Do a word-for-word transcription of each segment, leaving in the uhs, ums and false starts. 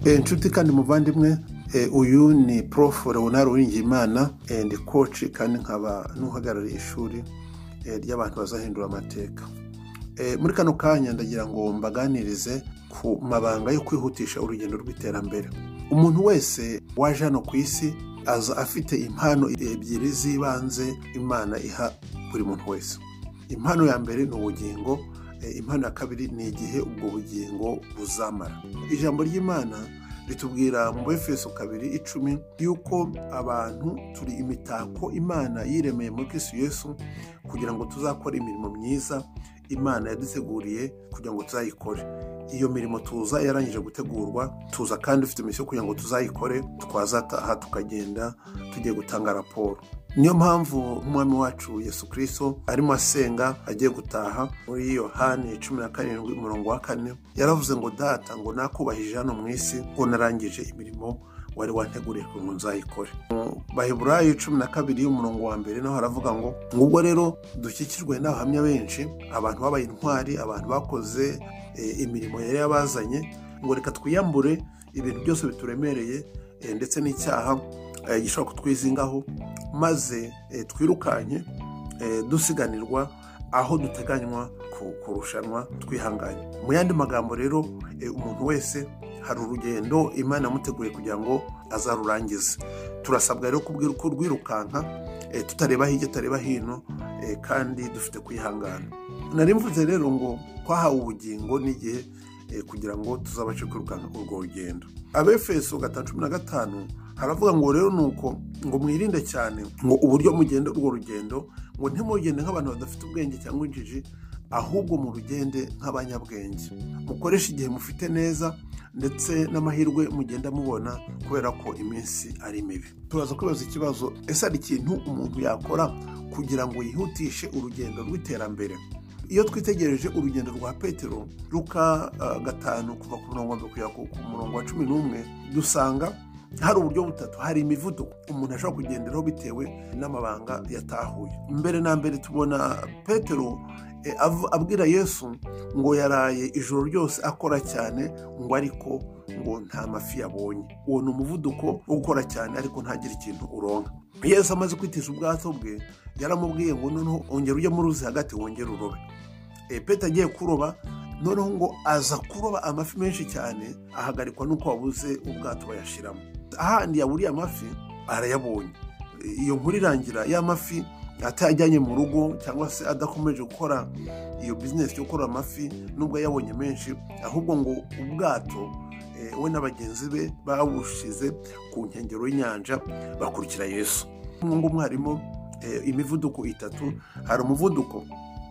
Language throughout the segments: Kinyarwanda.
inshuti kandi muvandimwe, uyu ni Prof Leonard Uwiringiyimana and coach kandi nkaba n'uhagarariye ishuri ry'abantu bazahindura amateka. Muri kano kanya ndagira ngo mbaganirize ku mabanga yo kwihutisha urugendo rw'iterambere. Umuntu wese waje hano ku isi aza afite impano ebyiri z'ibanze Imana iha buri muntu wese. Impano ya mbere ni ubugingo, impano ya kabiri ni igihe ubwo bugingo buzamara. Ijambo ry'Imana ritubwira mu Efeso kabiri icumi yuko abantu turi imitako Imana yiremeye muri Kristo Yesu kugira ngo tuzakora imirimo myiza Imana yaduteguriye kugira ngo tuzayikore. Iyo mirimo tuza yarangije gutegurwa, tuza kandi ufite misiyo kugira ngo tuzayikore, twazataha tukagenda tugiye gutanga raporo. Niyo mpamvu umwami wacu Yesu Kristo arimo asenga agiye gutaha. Muri Yohani cumi na karindwi umurongo wa kane yaravuze ngo data ngo nakubahije hano mu isi ngo narangije imirimo wari wanteguriye ngo nzayikore. Mu Baheburayo cumi na kabiri umurongo wa mbere naho haravuga ngo ngubwo rero dukikijwe n'abahamya benshi, abantu babaye intwari, abantu bakoze e, imirimo yari yabazanye, ngo reka twiyambure ibintu byose bituremereye e, ndetse n'icyaha e, gishobora kutwizingaho, maze e, twirukanye e, dusiganirwa aho duteganywa kurushanwa twihanganye. Mu yandi magambo rero e, umuntu wese hari urugendo Imana yamuteguye kugira ngo azarurangize. Turasabwa rero kubwira uko rwirukanka e, tutareba hirya tutareba hino e, kandi dufite kwihangana. Nari mvuze rero ngo twahawe ubugingo n'igihe e, kugira ngo tuzabashe kwirukanka urwo rugendo. Abefeso gatanu cumi na gatanu haravuga ngo rero nuko ngo mwirinde cyane ngo uburyo mugenda urwo rugendo, ngo ntimugende nk'abantu badafite ubwenge cyangwa injiji, ahubwo mu rugende nk'abanyabwenge. Mukoresha igihe mufite neza ndetse n'amahirwe mugenda mubona kubera ko iminsi ari mibi. Turaza kwibaza ikibazo, ese ari ikintu umuntu yakora kugira ngo yihutishe urugendo rw'iterambere? Iyo twitegereje urugendo rwa Petero Luka uh, gatanu kuva ku murongo wa mbere kugera ku murongo wa cumi n'umwe, dusanga hari uburyo butatu. Hari imivuduko umuntu ashobora kugenderaho bitewe n'amabanga yatahuye. Mbere na mbere tubona Petero e, abwira Yesu ngo yaraye ijoro ryose akora cyane, ngo ariko ngo nta mafi yabonye. Uwo ni umuvuduko wo gukora cyane ariko ntagira ikintu uronka. Yesu amaze kwitisha ubwato bwe yaramubwiye ngo noneho ongera ujye mu ruzi hagati wongere urobe. E, Petero agiye kuroba, noneho ngo aza kuroba amafi menshi cyane, ahagarikwa nuko wabuze ubwato bayashiramo. Ahandi yaburiye amafi arayabonye. Iyo nkuru irangira ya mafi atajyanye mu rugo cyangwa se adakomeje gukora iyo business yo gukora amafi nubwo yabonye menshi, ahubwo ngo ubwato e, we n'abagenzi be bawushize ku nkengero y'inyanja bakurikira Yesu. Ngo umwarimu e, imivuduko itatu. Hari umuvuduko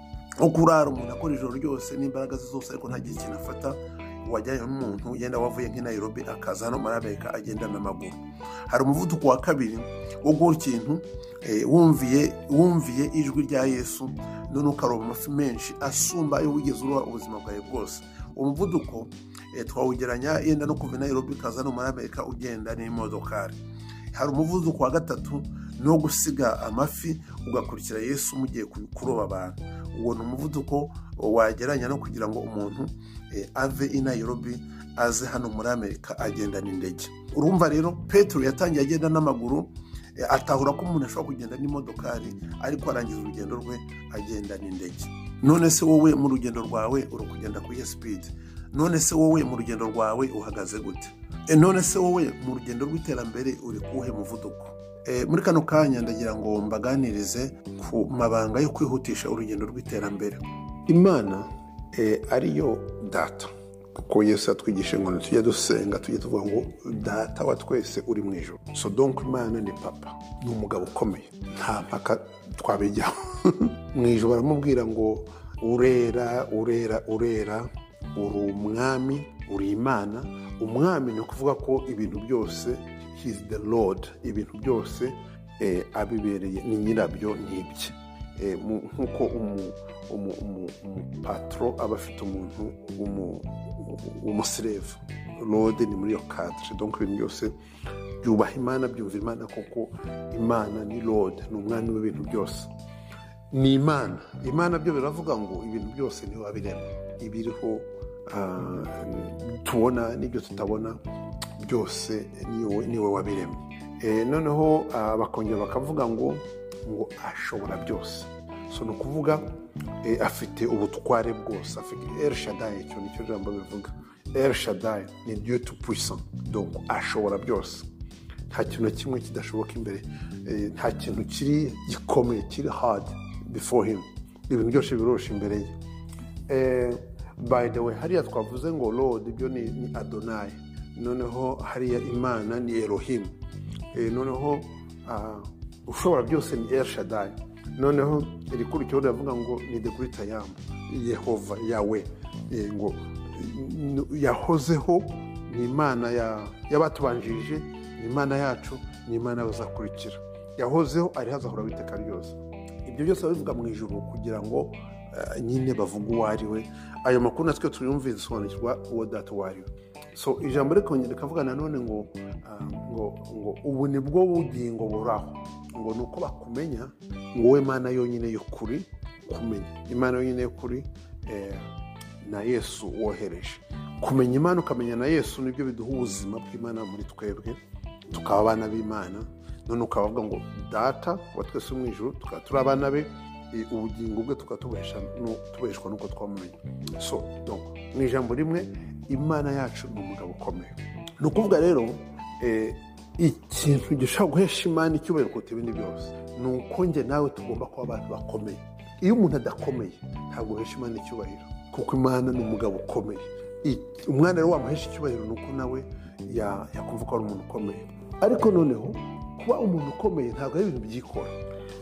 wo kurara umuntu akora ijoro ryose n'imbaraga ze zose ariko ntagiye ikintu afata, wajyanye n'umuntu yenda wavuye nk'i Nairobi akaza hano muri Amerika agenda n'amaguru. Hari umuvuduko wa kabiri wo gukora ikintu e, wumviye wumviye ijwi rya Yesu, none ukaroba amafi menshi asumba ayo wigeze uroba ubuzima bwawe bwose. Umuvuduko e, twawugeranya yenda no kuva i Nairobi kaza hano muri Amerika ugenda n'imodokari. Hari umuvuduko wa gatatu no gusiga amafi ugakurikira Yesu mugiye kuroba abantu. Uwo ni umuvuduko wageranya no kugira ngo umuntu e, ave i Nairobi aze hano muri Amerika agenda n'indege. Urumva rero Petero yatangiye agenda n'amaguru, e, atahura ko umuntu ashobora kugenda n'imodokari ariko arangiza urugendo rwe agenda n'indege. None se wowe mu rugendo rwawe uri kugenda ku speed? None se wowe mu rugendo rwawe uhagaze gute? E, none se wowe mu rugendo rw'iterambere uri kuhe muvuduko? E, muri kano kanya ndagira ngo mbaganirize ku mabanga yo kwihutisha urugendo rw'iterambere. Imana e, ariyo data, kuko Yesu atwigisha ngo tujye dusenga tujye tuvuga ngo data wa twese uri mu ijuru. So donc Imana ni papa, ni umugabo ukomeye, nta mpaka twabijyaho. Mu ijuru baramubwira ngo urera urera urera, uri umwami, uri Imana. Umwami ni ukuvuga ko ibintu byose he is the Lord, ibintu byose eh, abibereye ni nyirabyo n'ibye. Eh, nkuko umupatro aba afite umuntu umuslave, Lord ni muri yo cadre. Donc ibintu byose byubaha Imana, byumvira Imana, kuko Imana ni Lord, ni umwami w'ibintu byose. Ni Imana. Imana byo biravuga ngo ibintu byose ni wabirema, ibiriho uh, tubona n'ibyo tutabona byose niwe niwe wabiremye. Eh, noneho ah, bakongera bakavuga ngo ngo ashobora byose. So no kuvuga eh, afite ubutware bwose, afite El Shaddai, icyo nicyo jambo bivuga. El Shaddai ni Dieu tout puissant, donc ashobora byose. Nta kintu na kimwe kidashoboka imbere, eh, nta kintu kiri gikomeye kiri hard before him, ibintu byose birosha imbere ye. Eh, by the way, hariya twavuze ngo Lord, ibyo ni, ni Adonai, noneho hariya Imana ni Elohim, eh, noneho uh, ushobora byose ni El Shaddai, noneho irikurikiyeho riravuga ngo ni the great I am, Yehova, Yahweh, eh, ngo yahozeho, ni Imana y'abatubanjirije, ni Imana yacu, ni Imana bazakurikira. Yahozeho, ari hazahora witeka ryose. Ibyo byose babivuga mu ijuru kugira ngo uh, nyine bavuga uwo ari we. Ayo makuru natwe tuyumvise dusobanukirwa uwo data uwo ari we. So ijambo rikongera rikavuga nanone ngo uh, ngo ngo ubu ni bwo bugingo buraho, ngo nuko bakumenya ngo wowe Imana yonyine y'ukuri, kumenya Imana yonyine y'ukuri eh, na Yesu wohereje. Kumenya Imana ukamenya na Yesu nibyo biduha ubuzima bw'Imana muri twebwe, tukaba abana b'Imana. None ukavuga ngo data wa twese mu ijuru, tukaba turi abana be, ubugingo bwe tukatubeshwa no tubeshwa nuko twamumenye. So donc mu ijambo rimwe Imana yacu ni umugabo ukomeye. Ni ukuvuga rero eh, ikintu gishobora guhesha Imana icyubahiro kuruta ibindi byose ni uko njye nawe tugomba kuba abantu bakomeye. Iyo umuntu adakomeye ntabwo uhesha Imana icyubahiro, kuko Imana ni umugabo ukomeye. Umwana rero wamuhesha icyubahiro ni uko nawe yakumva ko ari umuntu ukomeye. Ariko noneho kuba umuntu ukomeye ntabwo ari ibintu byikora.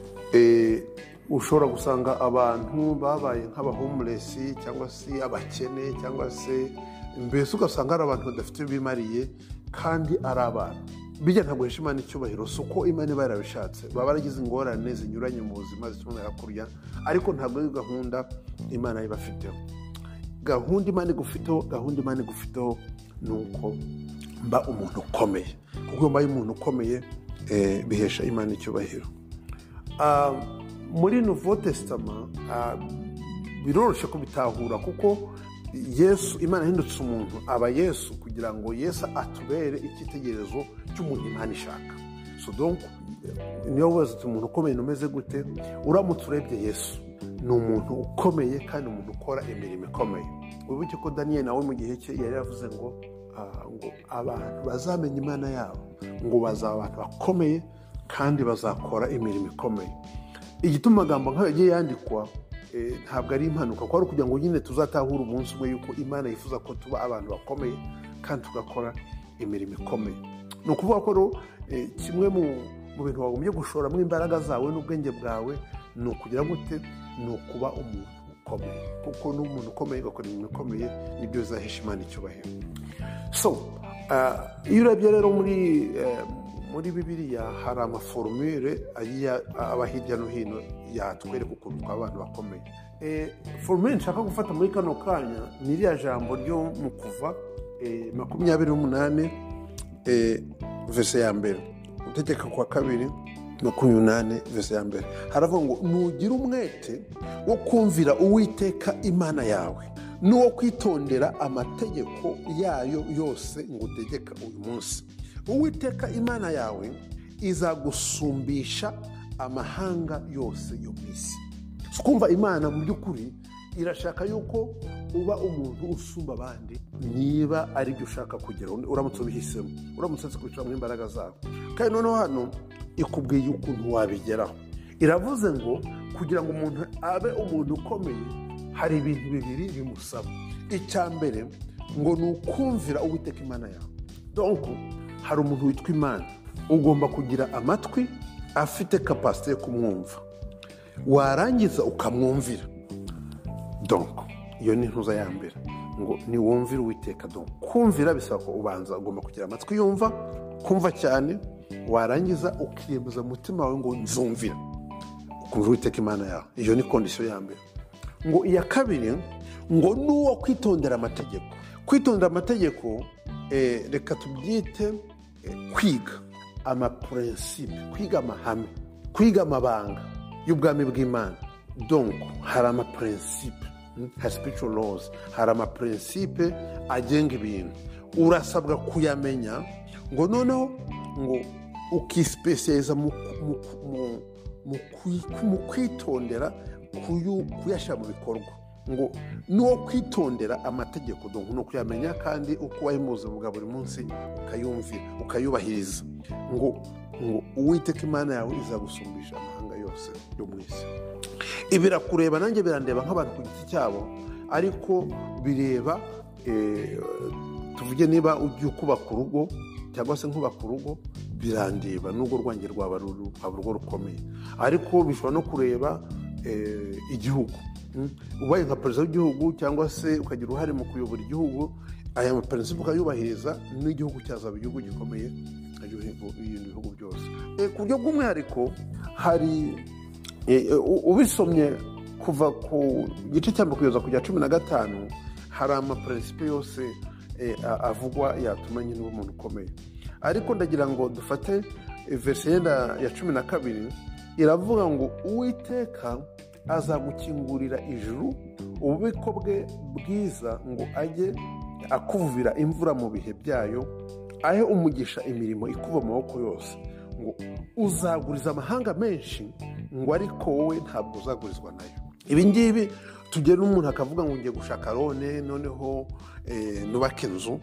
Eh, ushobora gusanga abantu babaye nk'aba homeless cyangwa se abakene cyangwa se mbese ugasanga ari abantu badafite bimariye kandi ari abantu. Bijya ntabwo hesha Imana icyubahiro, suko Imana iba yarabishatse. Baba baragize ingorane zinyuranye mu buzima zituma yakurya, ariko ntabwo ari gahunda Imana ibafiteho. Gahunda Imana igufiteho, gahunda Imana igufiteho nuko mba umuntu ukomeye. Kuko mba umuntu ukomeye eh, bihesha Imana icyubahiro. Uh, muri Nouveau Testament uh, biroroshye kubitahura, kuko Yesu, Imana hindutse umuntu aba Yesu kugira ngo Yesu atubere icyitegererezo cy'umuntu Imana ishaka. So donc niyo wazo umuntu ukomeye numeze gute, uramutse urebye Yesu ni umuntu ukomeye kandi umuntu ukora imirimo ikomeye. Wibuke ko Daniel nawe mu gihe cye yari yavuze ngo uh, ngo abantu bazamenya Imana yabo, ngo bazaba abantu bakomeye kandi bazakora imirimo ikomeye. Igituma amagambo nk'ayo yagiye yandikwa eh, ntabwo ari impanuka, ko ari kugira ngo nyine tuzatahura umunsi umwe yuko Imana yifuza ko tuba abantu bakomeye kandi tugakora imirimo ikomeye. Ni ukuvuga ko eh, kimwe mu mu bintu wagombye gushoramo imbaraga zawe n'ubwenge bwawe ni ukugira gute, ni ukuba umuntu ukomeye, kuko n'umuntu ukomeye gakora imirimo ikomeye nibyo bizahesha Imana icyubahiro. So uh, iyo urebye rero muri uh, muri Bibiliya hari amaformule aba hirya no hino yatwereka ukuntu tw'abantu bakomeye. Eh, formule nshaka gufata muri kano kanya ni iriya jambo ryo mu Kuva eh, makumyabiri n'umunani eh, verse ya mbere, Gutegeka kwa kabiri makumyabiri n'umunani verse ya mbere. Haravuga ngo nugira umwete wo kumvira Uwiteka Imana yawe n'uwo kwitondera amategeko yayo yose ngutegeka uyu munsi. Uwiteka Imana yawe izagusumbisha amahanga yose yo mu isi. Kumva Imana mu by'ukuri irashaka yuko uba umuntu usumba abandi, niba ari byo ushaka kugera uramutse ubihisemo, uramutse uzikurikira mu imbaraga zawe. Kandi noneho hano ikubwiye ukuntu wabigeraho. Iravuze ngo kugira ngo umuntu abe umuntu ukomeye hari ibintu bibiri bimusaba. Icya mbere ngo ni ukumvira Uwiteka Imana yawe. Donc hari umuntu witwa Imana, ugomba kugira amatwi afite capacity yo kumwumva, warangiza ukamwumvira. Donc iyo ni ntuza ya mbere, ngo ni wumvira Uwiteka. Donc kumvira bisaba ko ubanza ugomba kugira amatwi yumva, kumva cyane, warangiza ukiyemeza mu mutima wawe ngo nzumvira, ukumvira Uwiteka Imana yawe. Iyo ni condition ya mbere. Ngo iya kabiri ngo nuwo kwitondera amategeko. Kwitondera amategeko eh, reka tubyite eh, kwiga ama principe, kwiga amahame, kwiga amabanga y'ubwami bw'Imana. Donc hari ama principe hari spiritual laws, hari amaprincipe agenga ibintu urasabwa kuyamenya ngo noneho ngo ukispecializa mu mu mu kwitondera kuyashyira mu bikorwa ngo no kwitondera amategeko donc no kuyamenya kandi uko wayimuza bwa buri munsi ukayumvira ukayubahiriza ngo ngo Uwiteka Imana yawe izagusumbisha amahanga yose yo mu isi. Ibirakureba nanjye birandeba nk'abantu ku giti cyabo, ariko bireba tuvuge niba ugiye kubaka urugo cyangwa se nkubaka urugo birandeba n'ubwo rwanjye rwaba urugo rukomeye, ariko bishobora no kureba igihugu. Ubaye nka perezida w'igihugu cyangwa se ukagira uruhare mu kuyobora igihugu, aya maprincipe ukayubahiriza n'igihugu cyazaba igihugu gikomeye ibindi bihugu byose. Ku buryo bw'umwihariko hari ubisomye kuva ku gice cya mbere kugeza kujya cumi na gatanu hari amaprincipe yose avugwa yatuma nyine uba umuntu ukomeye. Ariko ndagira ngo dufate verse yenda ya cumi na kabiri iravuga ngo Uwiteka azagukingurira ijuru ububiko bwe bwiza ngo ajye akuvira imvura mu bihe byayo, ahe umugisha imirimo ikuva mu maboko yose, ngo uzaguriza amahanga menshi ngo ariko wowe ntabwo uzagurizwa nayo. Ibi ngibi tugera umuntu akavuga ngo ngiye gushaka lone noneho nubake inzu,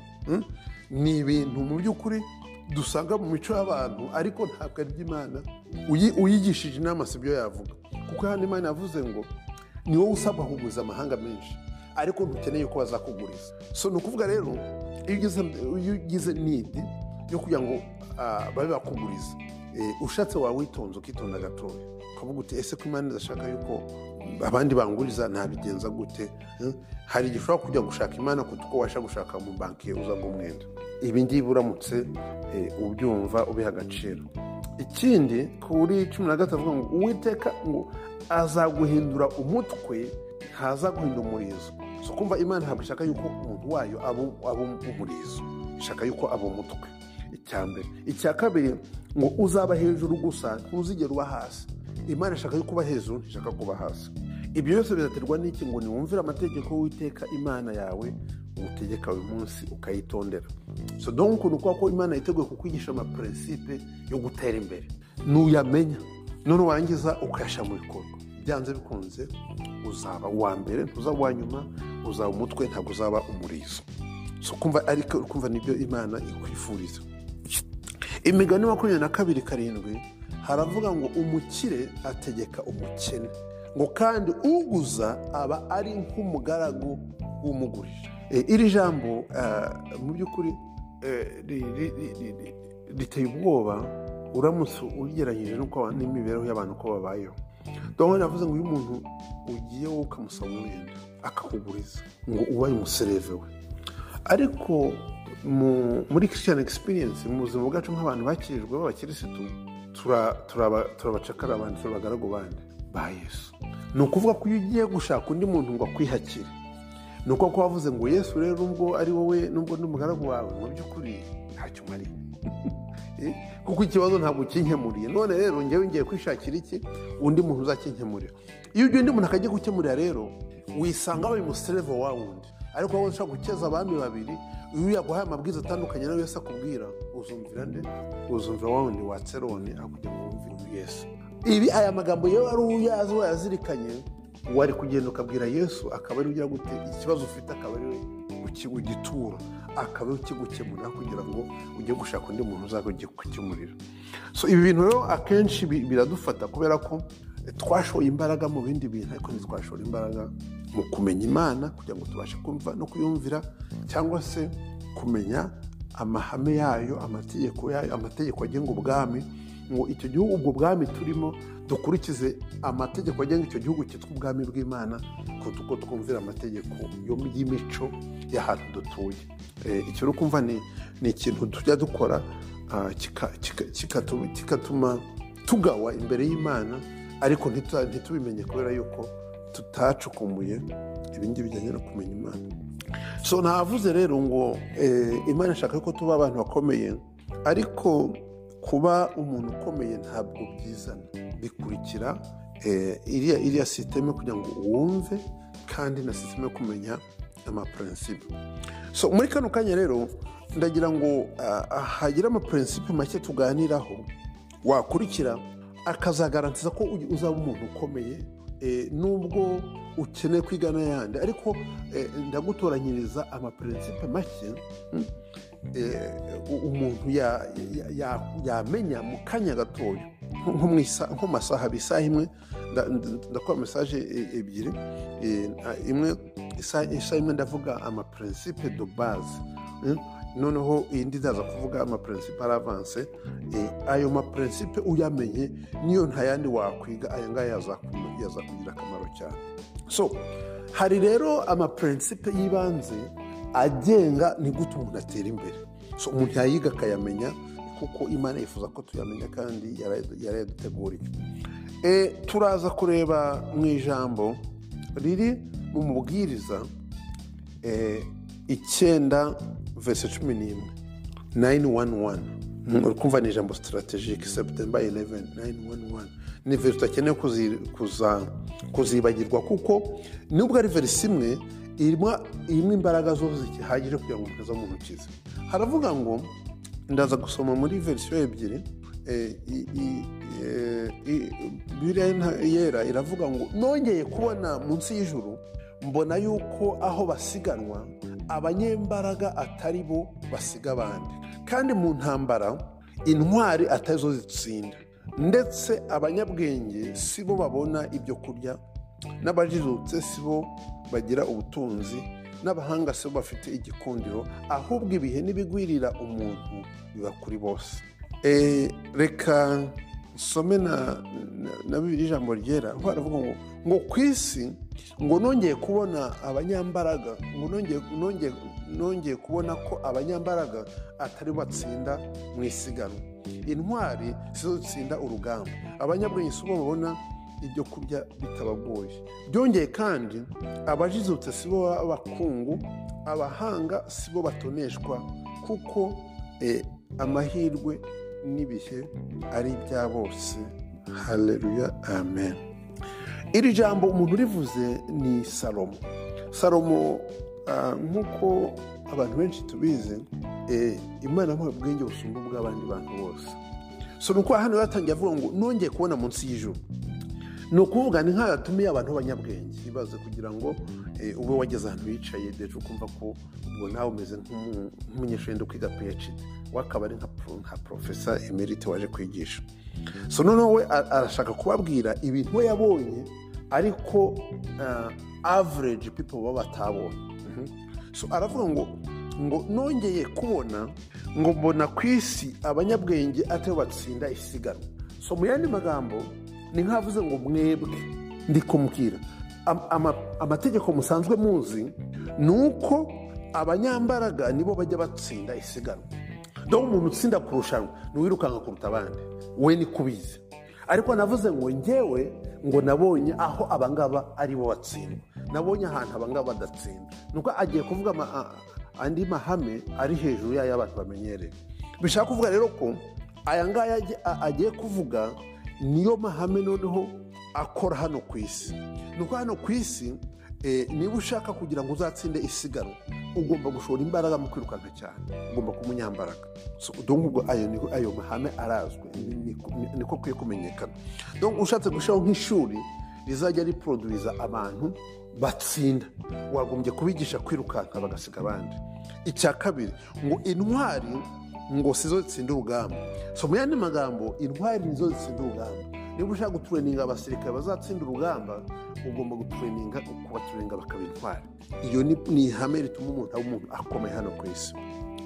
ni ibintu mu by'ukuri dusanga mu mico y'abantu, ariko ntabwo ari iby'Imana. Uyigishije inama si byo yavuga, kuko hano Imana yavuze ngo ni wowe usabwa kuguriza amahanga menshi ariko ntukeneye ko bazakuguriza. So ni ukuvuga rero iyo ugize need yo kugira ngo babe bakuguriza, ushatse wawitonze ukitonda gatoya ukavuga uti ese ko Imana idashaka yuko abandi banguriza nabigenza gute? Hari igihe ushobora kujya gushaka Imana kuko washa gushaka mu banki uzaga umwenda. Ibi ngibi uramutse ubyumva ubiha agaciro. Ikindi kuri cumi na gatatu avuga ngo Uwiteka ngo azaguhindura umutwe ntaza guhinda umurizo. So kumva Imana ntabwo ishaka yuko umuntu wayo aba umurizo, ishaka yuko aba umutwe. Icya mbere. Icya kabiri ngo uzaba hejuru gusa ntuzigera uba hasi. Imana ishaka yuko uba hejuru, ntishaka kuba hasi. Ibyo byose bizaterwa n'iki? Ngo niwumvire amategeko y'Uwiteka Imana yawe utegeka uyu munsi ukayitondera. So donc nuko ko Imana yiteguye kukwigisha amaprincipe yo gutera imbere, nuyamenya none warangiza ukayasha mu bikorwa, byanze bikunze uzaba uwa mbere, ntuzaba uwa nyuma, uzaba umutwe, ntabwo uzaba umurizo. So kumva ariko kumva nibyo Imana ikwifuriza. Imigani makumyabiri na kabiri karindwi haravuga ngo umukire ategeka umukene, ngo kandi uguza aba ari nk'umugaragu w'umugurisha. Iri jambo mu by'ukuri riteye ubwoba uramutse ugereranyije n'imibereho y'abantu uko babayeho. Dore navuze ngo uyu muntu ugiye wowe ukamusaba umwenda akakuguriza ngo ubaye umusereve we, ariko muri Christian experience mu buzima bwacu nk'abantu bakirijwe b'abakirisitu turabacakara abandi, turabagaragu bandi ba Yesu. Ni ukuvuga ko iyo ugiye gushaka undi muntu ngo akwihakire, ni uko ko wavuze ngo Yesu rero nubwo ari wowe nubwo ndi umugaragu wawe mu by'ukuri ntacyo umariye kuko ikibazo ntabwo ukinkemuriye. None rero ngewe ngiye kwishakira iki undi muntu uzakinkemurira. Iyo ugiye undi muntu akajya gukemurira rero wisanga wabaye umusereve wa wundi, ariko wowe ushaka gukeza abami babiri, iyo yaguhaye amabwiriza atandukanye nawe Yesu akubwira, uzumvira nde? Uzumvira wa wundi wa Tseroni akujya mu wumvira Yesu. Ibi aya magambo yewe ari uyazi wayazirikanye, wari kugenda ukabwira Yesu akaba ari ugira gute ikibazo ufite, akaba ari we ukigitura, akaba ari ukigukemurira kugira ngo ujye gushaka undi muntu uzajya kukimurira. So ibi bintu rero akenshi biradufata kubera ko twashoye imbaraga mu bindi bintu, ariko ntitwashora imbaraga mu kumenya Imana kugira ngo tubashe kumva no kuyumvira, cyangwa se kumenya amahame yayo, amategeko yayo, amategeko agenga ubwami, ngo icyo gihugu ubwo bwami turimo dukurikize amategeko agenga icyo gihugu cyitwa ubwami bw'Imana, kuko twumvira amategeko y'imico y'ahantu dutuye. Icyo rero kumva ni ikintu tujya dukora kikatuma tugawa imbere y'Imana, ariko ntitubimenye kubera yuko tutacukumbuye ibingibi bijyanye no kumenya Imana. So navuze rero ngo Imana ishaka ko tuba abantu bakomeye, ariko kuba umuntu ukomeye ntabwo byizana, bikurikira iriya iriya sisiteme kugira ngo wumve kandi na sisiteme yo kumenya amaprincipe. So muri kano kanya rero ndagira ngo uh, hagira amaprincipe make tuganiraho wakurikira akazagarantiza ko uzaba umuntu ukomeye, eh, nubwo ukeneye kwiga n'ayandi, ariko eh, ndagutoranyiriza amaprincipe make hmm? eh, umuntu yamenya ya, ya mu kanya gatoya, nko mu masaha bisaha imwe. Ndakora mesaje ebyiri, imwe isaha imwe ndavuga amaprincipe de base, noneho indi ndaza kuvuga amaprincipe aravanse. Ayo maprincipe uyamenye niyo ntayandi wakwiga, aya ngaya yazakugira akamaro cyane. So hari rero amaprincipe y'ibanze agenga ni gute umuntu atera imbere. So umuntu yayiga akayamenya kuko Imana yifuza ko tuyamenya kandi yarayaduteguriye. E, turaza kureba mu ijambo riri mu mubwiriza e, icyenda verse cumi n'imwe, nine one one. Uri kumva ni ijambo strategic, September eleventh, nine one one. Ni verse utakeneye kuza kuzibagirwa kuko nubwo ari verse imwe irimo irimo imbaraga zose zihagije kugira ngo umuntu mu ntokize. Haravuga ngo, ndaza gusoma muri version ebyiri, eh, Bibiliya yera iravuga ngo, nongeye kubona munsi y'ijuru mbona yuko aho basiganwa abanyembaraga atari bo basiga abandi, kandi mu ntambara intwari atari zo zitsinda, ndetse abanyabwenge si bo babona ibyo kurya, n'abajijutse si bo bagira ubutunzi, n'abahanga si bo bafite igikundiro, ahubwo ibihe n'ibigwirira umuntu biba kuri bose. E, reka some na na Bibiliya ijambo ryera aho aravuga ngo ngo ku isi ngo nongeye kubona abanyambaraga, ngo nongeye nongeye nongeye kubona ko abanyambaraga atari batsinda mu isiganwa, intwari sizo zitsinda urugamba, abanyabwenge si bo babona ibyo kurya bitabagoye, byongeye kandi abajijutse si bo abakungu, abahanga si bo batoneshwa, kuko eh, amahirwe n'ibihe ari ibya bose. Haleluya, amen. Iri jambo umuntu rivuze ni Salomo. Salomo uh, nkuko abantu benshi tubizi, eh, Imana yamuhaye ubwenge busumba bw'abandi bantu bose. So nuko hano yatangiye avuga ngo nongeye kubona munsi y'ijuru. Ni ukuvuga ni nk'agatumiye abantu b'abanyabwenge ibaze kugira ngo eh, ube wageze ahantu yicaye deje ukumva ko ubwo nawe umeze nk'umunyeshuri ndo kwiga P H D, wakaba ari nka professor emerite waje kwigisha. So noneho we arashaka kubabwira ibintu we yabonye ariko uh, average people baba batabonye. Mm-hmm. So aravuga ngo ngo nongeye kubona ngo mbona ku isi abanyabwenge atari batsinda isiganwa. So mu yandi magambo ni nkavuze ngo mwebwe ndi kumubwira amategeko musanzwe muzi nuko abanyambaraga nibo bajya batsinda isiganwa. Do umuntu utsinda kurushanwa niwirukanka kuruta abandi, we ni kubizi. Ariko navuze ngo ngewe ngo nabonye aho abangaba ari bo batsindwa, nabonye ahantu abangaba badatsinda. Nuko agiye kuvuga ma, andi mahame ari hejuru y'ayo abantu bamenyereye. Bishaka kuvuga rero ko aya ngaya agiye kuvuga niyo mahame noneho akora hano ku isi. Nuko hano ku isi eh, niba ushaka kugira ngo uzatsinde isiganwa ugomba gushora imbaraga mu kwirukanka cyane, ugomba kumunyambaraga. So donc ayo niko ayo mahame arazwe, niko kwiye kumenyekana. Donc ushatse gushaho nk'ishuri rizajya riproduiza abantu batsinda, wagombye kubigisha kwirukanka bagasiga abandi. Icya kabiri ngo intwari ngo sizo zitsinda urugamba. So mu yandi magambo intwari nizo zitsinda urugamba. Niba ushaka gutraininga abasirikare bazatsinda urugamba ugomba gutraininga kubatraininga bakabintwara. Iyo ni ni ihame rituma umuntu umuntu akomeye hano ku isi.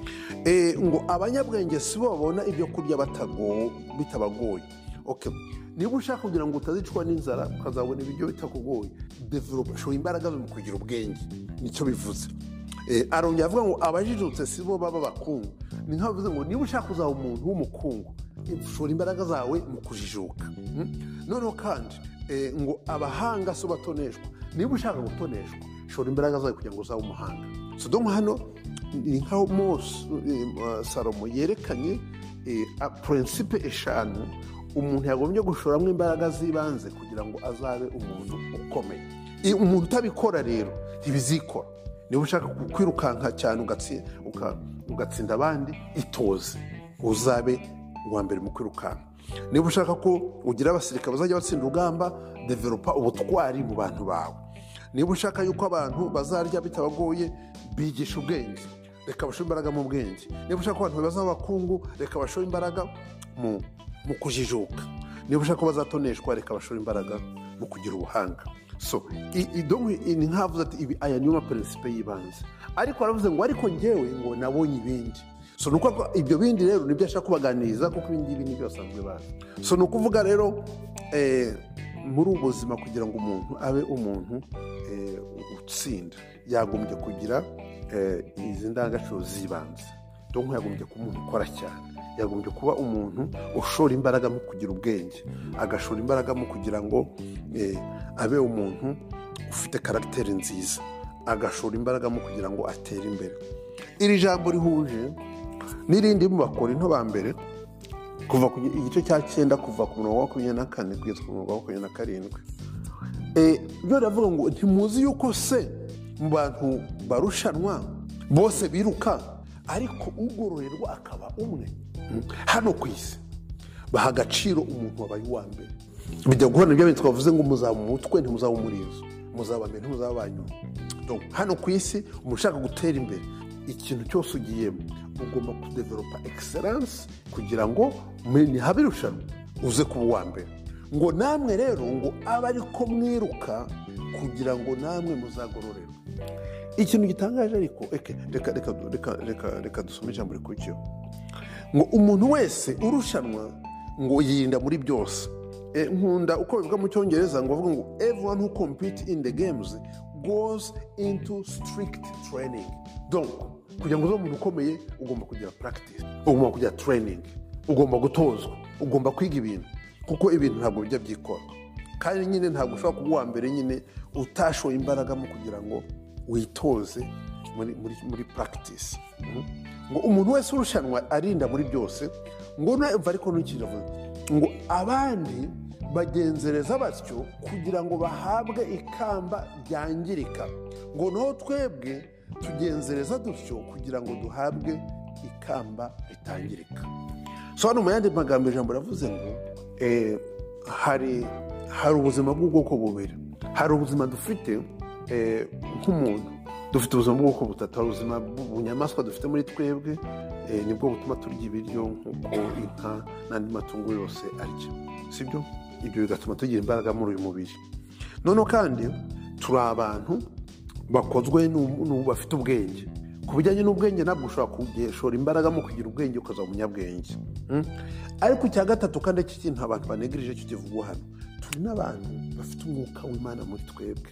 Eh ngo abanyabwenge sibo babona ibyo kurya batago bitabagoye. Okay, niba ushaka kugira ngo utazicwa n'inzara ukazabona ibiryo bitakugoye, develop show imbaraga zo kugira ubwenge, nicyo bivuze. Eh arongera avuga ngo abajijutse sibo baba bakungu. Ni nkavuze ngo niba ushaka kuzaba umuntu w'umukungu shora imbaraga zawe mu kujijuka. Hmm? Noneho kandi eh, ngo abahanga so batoneshwa. Niba ushaka gutoneshwa shora imbaraga zawe kugira ngo uzabe umuhanga. So donc hano ni nkaho Mose uh, Salomo yerekanye eh, a principe eshanu umuntu yagombye gushoramo imbaraga zibanze kugira ngo azabe umuntu ukomeye. umuntu utabikora rero ntibizikora. Niba ushaka kwirukanka cyane ugatsinda abandi, itoze uzabe uwa mbere mu kwirukanka. Niba ushaka ko ugira abasirikare bazajya batsinda urugamba, developa ubutwari mu bantu bawe. Niba ushaka yuko abantu bazarya bitabagoye, bigisha ubwenge, reka bashore imbaraga mu bwenge. Niba ushaka ko abantu bazaba abakungu, reka bashore imbaraga mu mu kujijuka. Niba ushaka ko bazatoneshwa, reka bashore imbaraga mu kugira ubuhanga. So ni nkavuze ati ibi aya niyo maprincipe y'ibanze, ariko aravuze ngo ariko njyewe ngo nabonye ibindi. So nuko ibyo bindi rero nibyo ashaka kubaganiriza, kuko ibindi ibindi byose basanzwe bazi. So nukuvuga rero eh muri ubuzima kugira ngo umuntu abe umuntu eh utsinda, yagombye kugira eh izi ndangagaciro zibanze. Donc yagombye kuba umuntu ukora cyane, yagombye kuba umuntu ushora imbaraga mu kugira ubwenge, agashora imbaraga mu kugira ngo eh abe umuntu ufite karakteri nziza, agashora imbaraga mu kugira ngo atere imbere. Iri jambo rihuje n'irindi mu Bakorinto ba mbere kuva ku igice cya cyenda kuva ku murongo wa makumyabiri na kane kugeza ku murongo wa makumyabiri na karindwi. Eh byo ravuga ngo ntimuzi yuko se mu bantu barushanwa bose biruka, ariko ugororerwa akaba umwe. Hano ku isi baha agaciro umuntu wabaye uwa mbere. Bijya guhana ibyo bintu twavuze ngo muzaba umutwe ntimuzaba umurizo, muzaba mbere ntimuzaba banyuma. Donc hano ku isi umushaka gutera imbere, ikintu cyose ugiyemo ugomba kudevelopa excellence kugira ngo habe irushanwa uze kuba uwa mbere. Ngo namwe rero ngo abe ariko mwiruka kugira ngo namwe muzagororerwa. Ikintu gitangaje ariko eke reka reka reka reka reka dusome ijambo rikurikiye ngo umuntu wese urushanwa ngo yirinda muri byose. E, nkunda uko bivuga mu Cyongereza ngo bavuga ngo everyone who compete in the games goes into strict training. Donc kugira ngo uze umuntu ukomeye ugomba kugira practice, ugomba kugira training, ugomba gutozwa, ugomba kwiga ibintu, kuko ibintu ntabwo bijya byikora. Kandi nyine ntabwo ushobora kuba uwa mbere nyine utashoye imbaraga mu kugira ngo witoze muri muri muri practice. Ngo umuntu wese urushanwa arinda muri byose, ngo numva ariko n'ikiravuze ngo abandi bagenzereza batyo kugira ngo bahabwe ikamba ryangirika, ngo no twebwe tugenzereza dutyo kugira ngo duhabwe ikamba ritangirika. So hano mu yandi magambo ijambo ravuze ngo eh hari hari ubuzima bw'ubwoko bubiri. Hari ubuzima dufite eh nk'umuntu, dufite ubuzima bw'ubwoko butatu. Hari ubuzima bw'ubunyamaswa dufite muri twebwe, eh nibwo butuma turya ibiryo nk'uko inka n'andi matungo yose arya, sibyo? Ibyo bigatuma tugira imbaraga muri uyu mubiri. None kandi turi abantu bakozwe n'ubu bafite ubwenge. Ku bijyanye n'ubwenge nabwo ushobora kugeshora imbaraga mu kugira ubwenge ukaza umunyabwenge. Ariko icya gatatu kandi iki kintu abantu banegirije cyo kivugwa hano, turi n'abantu bafite umwuka w'Imana muri twebwe.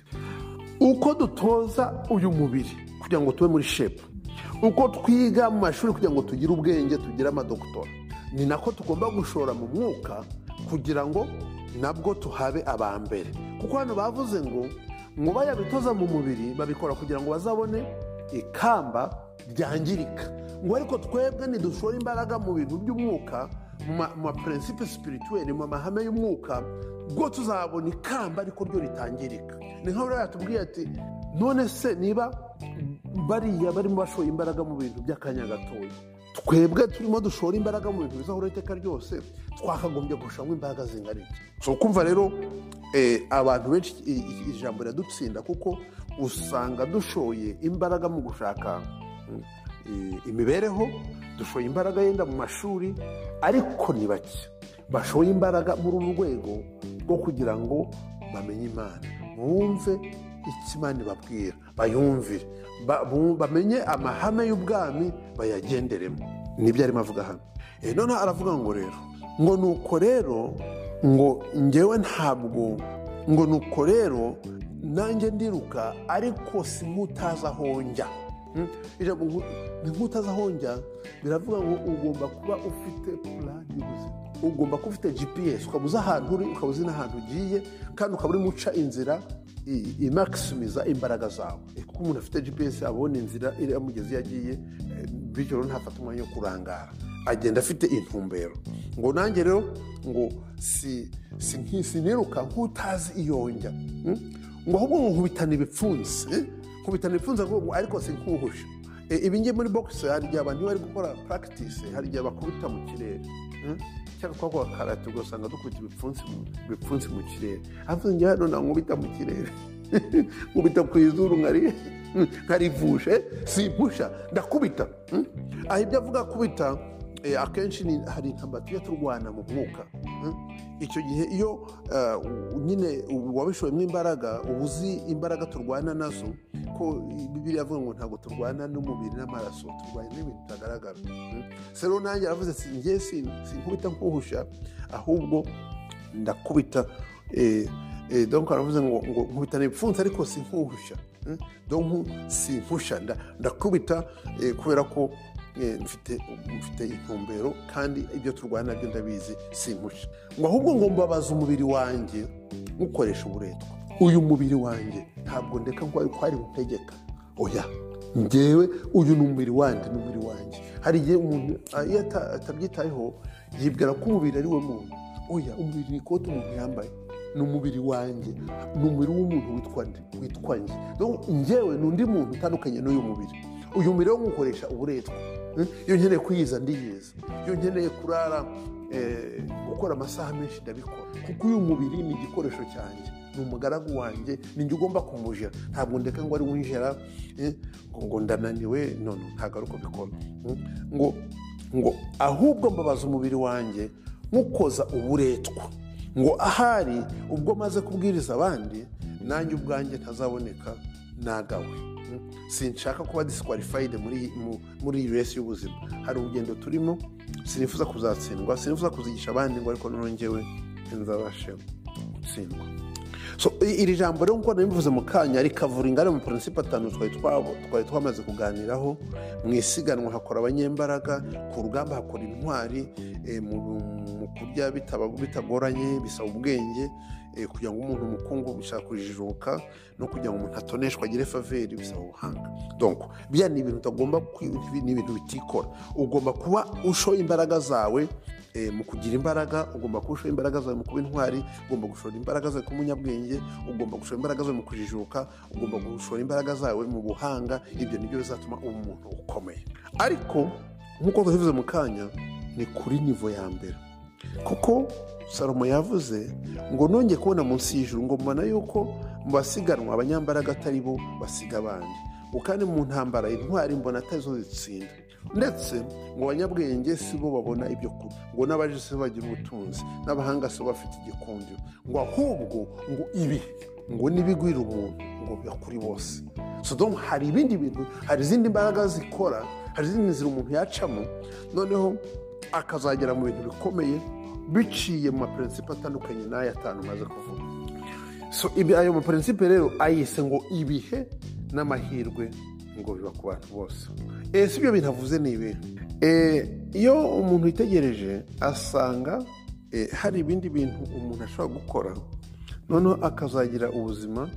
Uko dutoza uyu mubiri kugira ngo tube muri shape, uko twiga mu mashuri kugira ngo tugire ubwenge, tugire amadoktora, ni nako tugomba gushora mu mwuka kugira ngo nabwo tuhabe abambere. Kuko hano bavuze ngo ngo bayabitoza mu mubiri babikora kugira ngo bazabone ikamba ryangirika. Ngo ariko twebwe nidushora imbaraga mu bintu by'umwuka, mu ma principe spirituel, mu mahame y'umwuka, ngo tuzabona ikamba ariko ryo ritangirika. Ni nkaho yatubwiye ati none se niba bariya barimo bashoye imbaraga mu bintu by'akanya gatoya, twebwe turimo dushora imbaraga mu bintu bizahora iteka ryose, twakagombye gushamo imbaraga zingana iki? So kumva rero eh abantu benshi ijambo riradutsinda, kuko usanga dushoye imbaraga mu gushaka imibereho, dushoye imbaraga yenda mu mashuri, ariko ni bake bashoye imbaraga muri uru rwego rwo kugira ngo bamenye Imana, bumve ikimana babwira, bayumvire, bamenye amahame y'ubwami, bayagenderemo. Nibyo arimo avuga hano. E none aravuga ngo rero ngo nuko rero ngo njyewe ntabwo ngo nuko rero nanjye ndiruka ariko simutaza honjya. Ijambo ni nkutaza honjya biravuga ngo ugomba kuba ufite plan y'ubuzima, ugomba kuba ufite G P S, ukabuza ahantu uri, ukabuza n'ahantu ugiye, kandi ukaba uri muca inzira imaximiza imbaraga zawe. Kuko umuntu afite G P S abona inzira iri amugezi yagiye, bityo ntafata umwanya wo kurangara, agenda afite intumbero. Ngo nanjye rero ngo si si nkisi niruka nkutazi iyonjya. ngo ahubwo nkubitana ibipfunsi nkubitana ibipfunsi ariko sinkuhusha. Ibi ngiye muri box hari igihe abantu bari gukora practice, hari igihe bakubita mu kirere cyangwa twakora karate ugasanga dukubita ibipfunsi ibipfunsi mu kirere, avuze njye hano nkubita mu kirere nkubita ku izuru nkari nkarivushe simpusha ndakubita. Aho ibyo avuga kubita akenshi hari intambara tujya turwana mu mwuka. Icyo gihe iyo nyine wabishoyemo imbaraga ubuzi imbaraga turwana nazo, ko Bibiliya avuga ngo ntabwo turwana n'umubiri n'amaraso, turwana n'ibintu bitagaragara. Sero nanjye aravuze ati njye sinkubita nkuhusha ahubwo ndakubita. Donc aravuze ngo nkubitana ibipfunsi ariko sinkuhusha, donc simpusha ndakubita kubera ko mfite mfite intumbero kandi ibyo turwana nabyo ndabizi simpusha. Ngo ahubwo ngo mbabaza umubiri wanjye mukoresha uburetwa. Uyu mubiri wanjye ntabwo ndeka ngo ari untegeka, oya njyewe uyu ni umubiri wanjye, ni umubiri wanjye. Hari igihe umuntu iyo atabyitayeho yibwira ko umubiri ari we muntu. Oya, umubiri ni ikote umuntu yambaye, ni umubiri wanjye, ni umubiri w'umuntu witwa nde witwa njye. Donc njyewe n'undi muntu utandukanye n'uyu mubiri. Uyu mubiri wo gukoresha uburetwa. Iyo nkeneye kwiyiza ndiyiza, iyo nkeneye kurara gukora amasaha menshi ndabikora, kuko uyu mubiri ni igikoresho cyanjye, ni umugaragu wanjye, ni njye ugomba kumujera. Ntabwo ndeka ngo ari winjira ngo ndananiwe, none ntabwo ari uko bikora. Ngo ngo ahubwo mbabaza umubiri wanjye mukoza uburetwa, ngo ahari ubwo maze kubwiriza abandi nanjye ubwanjye ntazaboneka nagawe. Sinshaka kuba disqualified muri muri iyi race y'ubuzima. Hari urugendo turimo, sinifuza kuzatsindwa, sinifuza kuzigisha abandi ngo ariko nongewe nzabashe gutsindwa. So iri jambo rero ngo nabivuze mu kanya rikavura ingana mu principe atanu twari twabo twari twamaze kuganiraho. Mu isiganwa hakora abanyembaraga, ku rugamba hakora intwari, mu kurya bitagoranye bisaba ubwenge, kugira ngo umuntu umukungu bishaka kujijuka, no kugira ngo umuntu atoneshwa agire faveri bisaba ubuhanga. Donc bya ni ibintu utagomba, ni ibintu bitikora. Ugomba kuba ushoye imbaraga zawe mu kugira imbaraga, ugomba gushora imbaraga zawe mu kuba intwari, ugomba gushora imbaraga zawe ku munyabwenge, ugomba gushora imbaraga zawe mu kujijuka, ugomba gushora imbaraga zawe mu buhanga. Ibyo nibyo bizatuma uba umuntu ukomeye. Ariko nk'uko tubivuze mu kanya, ni kuri nivo ya mbere, kuko Salomo yavuze ngo nongeye kubona munsi y'ijuru ngo mbona yuko mu basiganwa abanyambaraga atari bo basiga abandi, kandi mu ntambara intwari mbona atari zo zitsinda, ndetse ngo abanyabwenge si bo babona ibyo kurya, ngo n'abaje si bagira ubutunzi, n'abahanga si bafite igikundiro, ngo ahubwo ngo ibi ngo nibigwira umuntu ngo byakuri bose. So donc hari ibindi bintu, hari izindi mbaraga zikora, hari izindi nzira umuntu yacamo, noneho akazagera mu bintu bikomeye biciye mu maprincipe atandukanye n'aya atanu maze kuvuga. So ibi ayo maprincipe rero ayise ngo ibihe n'amahirwe ngo biba ku bantu bose. Eh si byo bitavuze nibe. Eh iyo umuntu yitegereje asanga eh, hari ibindi bintu umuntu ashobora gukora, noneho akazagira ubuzima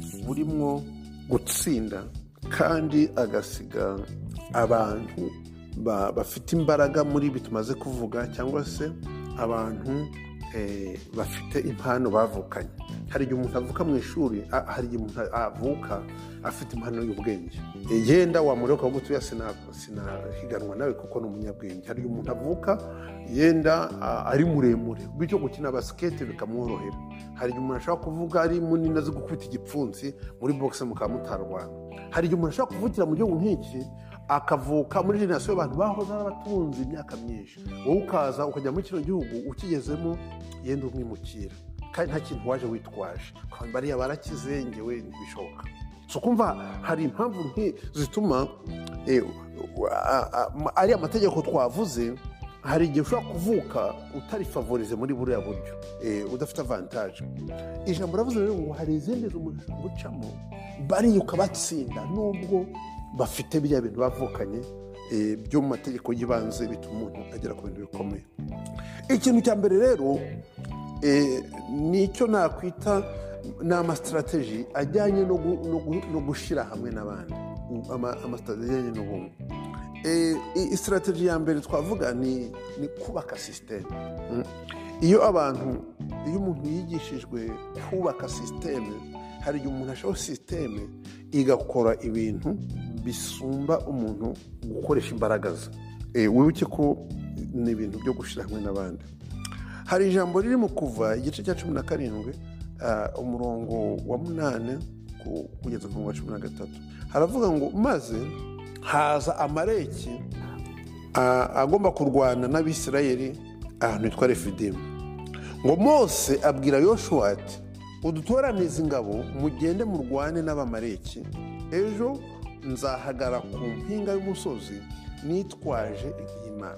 burimo gutsinda kandi agasiga abantu bafite imbaraga muri ibi tumaze kuvuga, cyangwa se abantu bafite impano bavukanye. Hari igihe umuntu avuka mu ishuri, hari igihe umuntu avuka afite impano y'ubwenge, yenda wamureka ngo tuya sinahiganwa nawe kuko ni umunyabwenge. Hari igihe umuntu avuka yenda ari muremure, bityo gukina basikete bikamworohera. Hari igihe umuntu ashobora kuvuga ari munini azi gukubita igipfunsi muri boxe mukamutarwana. Hari igihe umuntu ashobora kuvukira mu gihugu nk'iki akavuka muri generasiyo y'abantu bahoze abatunzi imyaka myinshi, wowe ukaza ukajya muri kino gihugu ukigezemo yenda umwimukira, kandi nta kintu waje witwaje, kandi bariya barakize ngewe ntibishoboka. So kumva hari impamvu zituma ari amategeko twavuze. Hari igihe ushobora kuvuka utari favorize muri buriya buryo, udafite avantage. Ijambo ravuze rero ngo hari izindi z'umuntu gucamo bari ukabatsinda nubwo bafite bya bintu bavukanye byo mu mategeko y'ibanze bituma umuntu agera ku bintu bikomeye. Ikintu cya mbere rero nicyo nakwita n'amastrategy ajyanye no gushyira hamwe n'abandi, amastrategy ajyanye n'ubumwe. Strategy ya mbere twavuga ni ni kubaka system. Iyo abantu iyo umuntu yigishijwe kubaka system hari igihe umuntu ashaho sisiteme igakora ibintu bisumba umuntu gukoresha imbaraga ze. Wibuke ko ni ibintu byo gushyira hamwe n'abandi. Hari ijambo riri mu Kuva igice cya cumi na karindwi umurongo wa munani kugeza ku murongo wa cumi na gatatu, haravuga ngo maze haza Amaleki agomba kurwana n'Abisirayeli ahantu hitwa Refidimu. Ngo Mose abwira Yoshuwa ati udutoranize ingabo mugende murwane n'Abamaleki, ejo nzahagara ku mpinga y'umusozi nitwaje inkima.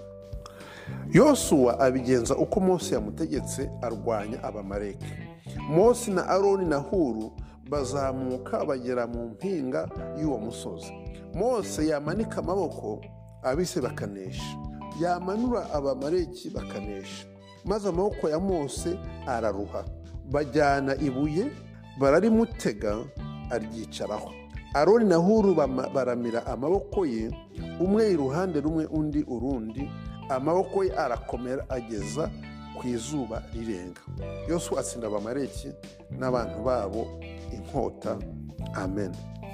Yoshuwa abigenza uko Mose yamutegetse, arwanya Abamaleki. Mose na Aroni na Huru bazamuka bagera mu mpinga y'uwo musozi. Mose yamanika amaboko, abise bakanesha, yamanura Abamaleki bakanesha. Maze amaboko ya Mose araruha, bajyana ibuye bararimutega aryicaraho. Aroni na Huru baramira amaboko ye, umwe iruhande rumwe undi urundi, amaboko ye arakomera ageza ku izuba rirenga. Yoshuwa atsinda Abamaleki n'abantu babo inkota. Amen.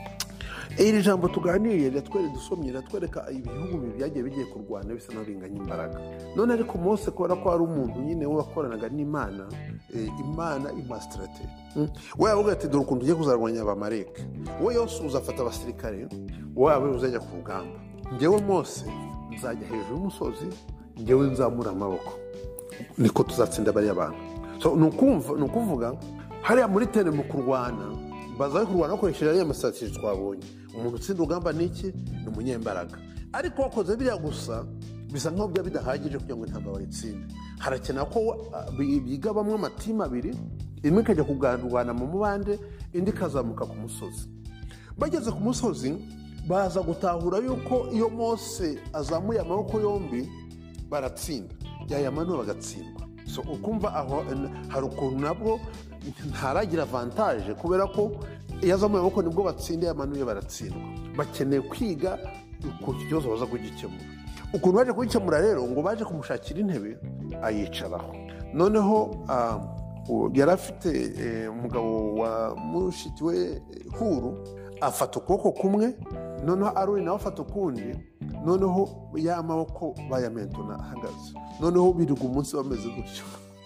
Iri jambo tuganiriye ryatwere dusomye ratwereka ibihugu byagiye bigiye kurwana bisa n'abinganya imbaraga. None ariko Mose kubera ko ari umuntu nyine we wakoranaga n'Imana, Imana imastrate. We avuga ati dore ukuntu ugiye kuzarwanya Abamaleki. We Yoshuwa uzafata abasirikare, wowe uzajya ku rugamba. Njyewe Mose nzajya hejuru y'umusozi, njyewe nzamura amaboko. Niko tuzatsinda bari abantu. So nukumva nukuvuga hariya muri tene mu kurwana bazaye kurwana bakoresheje ariya masatiri twabonye. Umuntu utsinda urugamba niki ni umunyembaraga. Ariko wakoze biriya gusa bisa nkaho bya bidahagije kugira ngo intambara bayitsinde. Harakena ko biga bamwe amatima abiri, imwe kajya kuganirwana mu mubande, indi kazamuka ku musozi. Bageze ku musozi baza gutahura yuko iyo Mose azamuye amaboko yombi baratsinda, yayamanura bagatsindwa. So ukumva aho hari ukuntu nabwo ntaragira avantage kubera ko iyo azamuye amaboko nibwo batsinda, yamanuye baratsindwa. Bakeneye kwiga uko ikibazo baza kugikemura. Ukuntu baje kugikemura rero ngo baje kumushakira intebe ayicaraho. Noneho yari afite umugabo wa mushiki we Huru, afata ukuboko kumwe, noneho Aroni nawe afata ukundi, noneho ya maboko bayamentona ahagaze. Noneho birirwa umunsi bameze gutyo.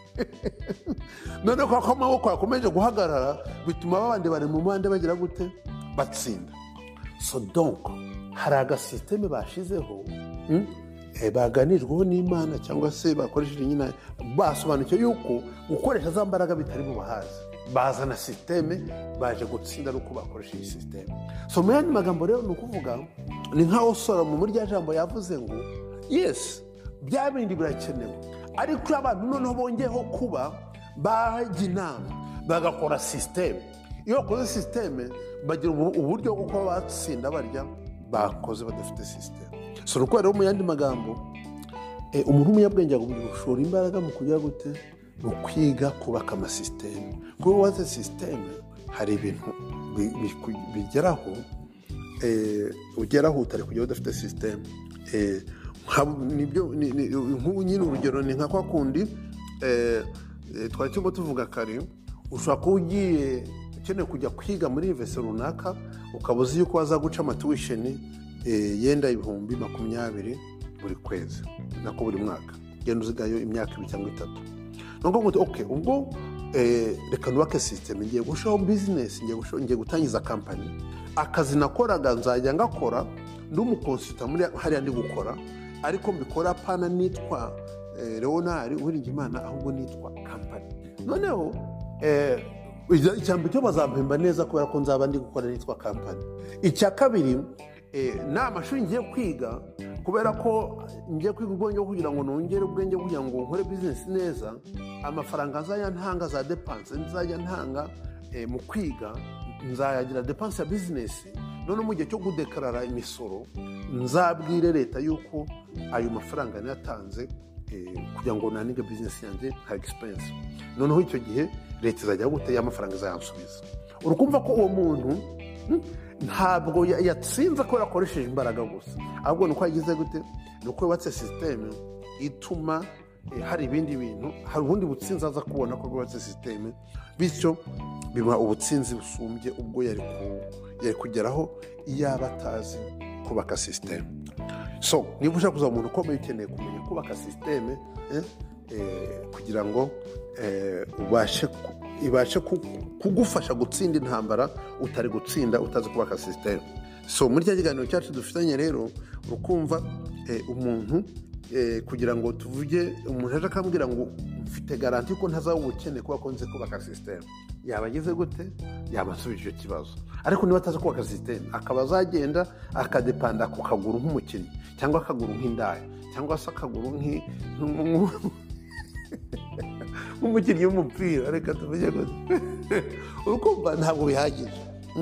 Noneho kwa amaboko yakomeje guhagarara bituma babandi bari mu mpande bagira gute batsinda. So donc hari agasisteme bashizeho baganirwaho n'Imana cyangwa se bakoresheje nyine basobanukiwe yuko gukoresha za mbaraga bitari mu bahazi. Bazana systeme baje gutsinda nuko bakoresha iyi systeme. So mu yandi magambo rero nukuvuga ni nkaho Salomo muri rya jambo yavuze ngo yes bya bindi birakenewe, ariko abantu noneho bongeyeho kuba bajya inama bagakora systeme. Iyo bakoze systeme bagira uburyo bwo kuba batsinda barya bakoze badafite systeme. So nuko rero mu yandi magambo umuntu w'umunyabwenge gushora imbaraga mu kugira gute mu kwiga kubaka ama systeme. Kuko waze systeme hari ibintu bigeraho ugeraho utari kujya udafite systeme. Nibyo nk'ubu nyine urugero ni nka kwa kundi twari turimo tuvuga kare, ushobora kuba ugiye ukeneye kujya kwiga muri university runaka, ukaba uzi yuko wazaguca amatuition yenda ibihumbi makumyabiri buri kwezi nako buri mwaka, genda uzigayo imyaka ibiri cyangwa itatu. Nubwo ngo okay ubwo reka nubake system, ngiye gushaho business, ngiye gushaho ngiye gutangiza company. Akazi nakoraga nzajya ngakora ndi umukonsultant muri hariya ndi gukora, ariko mbikora pana nitwa Leonard Uwiringiyimana, ahubwo nitwa company. Noneho eh icyambo cyo bazampemba neza kubera ko nzaba ndi gukora nitwa company. Icya kabiri na amashuri ngiye kwiga kubera ko ngiye kwiga ubwenge kugira ngo nongere ubwenge kugira ngo nkore business neza, amafaranga nzajya ntanga za dépense nzajya ntanga mu kwiga nzayagira dépense ya business. None mu gihe cyo gudekarara imisoro nzabwire leta yuko ayo mafaranga natanze kugira ngo nanige business yanjye nka expense. Noneho icyo gihe leta izajya guteye amafaranga zayansubiza. Urukumva ko uwo muntu ntabwo yatsinze ko yakoresheje imbaraga gusa, ahubwo nuko yagize gute nuko yubatse systeme ituma hari ibindi bintu, hari ubundi butsinzi aza kubona ko bwubatse sisiteme, bityo biba ubutsinzi busumbye ubwo yari kugeraho iyo aba atazi kubaka sisiteme. So niba ushaka kuzaba umuntu ukomeye ukeneye kumenya kubaka sisiteme kugira ngo ibashe kugufasha gutsinda intambara utari gutsinda utazi kubaka sisiteme. So muri cya kiganiro cyacu dufitanye rero urukumva umuntu kugira ngo tuvuge, umuntu aje akambwira ngo mfite garanti ko ntazaba ubukene kuba ko nzi kubaka sisiteme, yaba ageze gute? Yaba asubije icyo kibazo. Ariko niba atazi kubaka sisiteme akaba azagenda akadepanda ku kaguru nk'umukinnyi, cyangwa akaguru nk'indaya, cyangwa se akaguru nk'umukinnyi w'umupira, reka tuvuge gute. Urukumva ntabwo bihagije.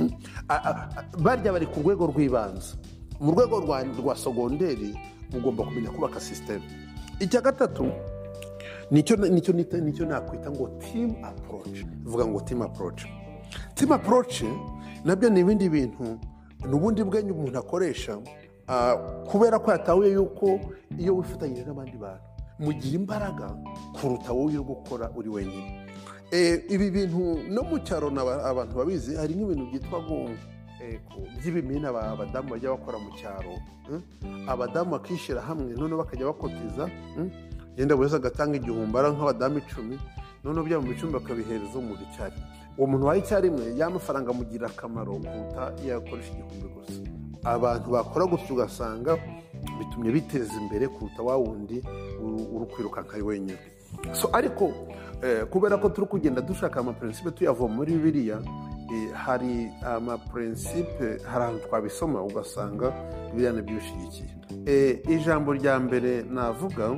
Barya bari ku rwego rw'ibanze. Mu rwego rwa sogonderi ugomba kumenya kubaka sisiteme. Icya gatatu nicyo nicyo nicyo nakwita ngo team approach. Vuga ngo team approach. Team approach nabyo ni ibindi bintu, n'ubundi bwenge umuntu akoresha kubera ko yatahuye yuko iyo wifatanyije n'abandi bantu mugira imbaraga kuruta wowe uri gukora uri wenyine. Ibi bintu no mu cyaro abantu babizi, hari nk'ibintu byitwa ngo by'ibimina abadamu bajya bakora mu cyaro. Abadamu bakishyira hamwe noneho bakajya bakotiza, yenda buri wese agatanga igihumbi ari nk'abadamu icumi, noneho bya mu icumi bakabihereza umuntu icyari. Uwo muntu waye icyarimwe ya mafaranga amugirira akamaro kuruta iyo yakoresha igihumbi gusa. Abantu bakora gutyo ugasanga bitumye biteza imbere kuruta wa wundi uri kwirukanka ari wenyine. So ariko kubera ko turi kugenda dushaka amaprincipe tuyavoma muri Bibiliya, hari amaprincipe, hari ahantu twabisoma ugasanga Bibiliya nabyo bishyigikiye. Ijambo rya mbere navuga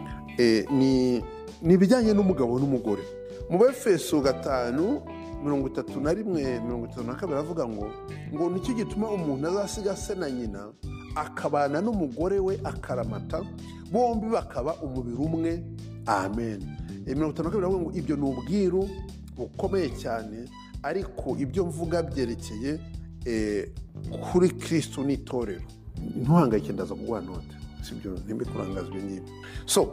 ni ibijyanye n'umugabo n'umugore. Mu Befeso gatanu mirongo itatu na rimwe mirongo itatu na kabiri avuga ngo ngo nicyo gituma umuntu azasiga se na nyina akabana n'umugore we akaramata, bombi bakaba umubiri umwe. Amen. Mirongo itanu na kabiri avuga ngo ibyo ni ubwiru bukomeye cyane, ariko ibyo mvuga byerekeye kuri Kristo n'itorero. Ntuhangayike ndaza kuguha note, sibyo nimbe kurangazwe n'ibi. So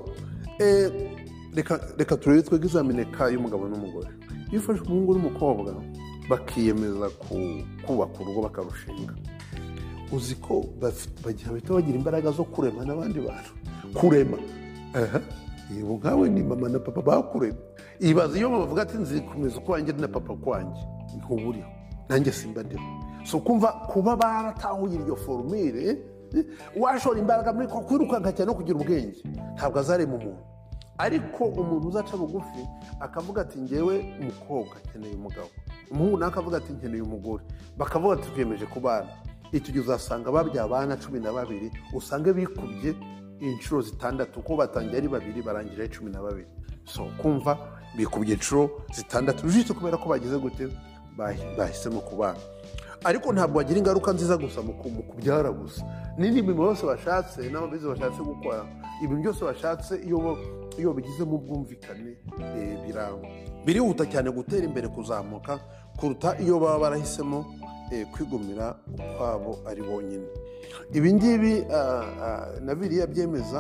reka reka turebe twe examineka y'umugabo n'umugore. Iyo ufashe umuhungu n'umukobwa bakiyemeza kubaka urugo bakarushinga, uzi ko bahita bagira imbaraga zo kurema n'abandi bantu. Kurema aha yego, nkawe ni mama na papa bakurema. Ibaze iyo bavuga ati nzikomeza kwanjye na papa kwanjye, ntuburiho nanjye simba ndiho. So kumva kuba baratahuye iryo formule, washora imbaraga muri ko kwirukanka cyane no kugira ubwenge, ntabwo azarema umuntu. Ariko umuntu uzaca bugufi akavuga ati ngewe umukobwa nkeneye umugabo, umuhungu nawe akavuga ati nkeneye umugore, bakavuga ati twiyemeje kubana, icyo gihe uzasanga babya abana cumi na babiri, usange bikubye inshuro zitandatu, ko batangiye ari babiri barangira ari cumi na babiri. So kumva bikubye inshuro zitandatu jisho kubera ko bagize gute bahisemo kubana. Ariko ntabwo bagira ingaruka nziza gusa mu kubyara gusa, n'indi mirimo yose bashatse n'ababizi bashatse gukora, ibintu byose bashatse iyo iyo bigize mu bwumvikane birangwa, birihuta cyane gutera imbere kuzamuka kuruta iyo baba barahisemo kwigumira ukwabo ari bonyine. Ibi ngibi na Bibiliya byemeza.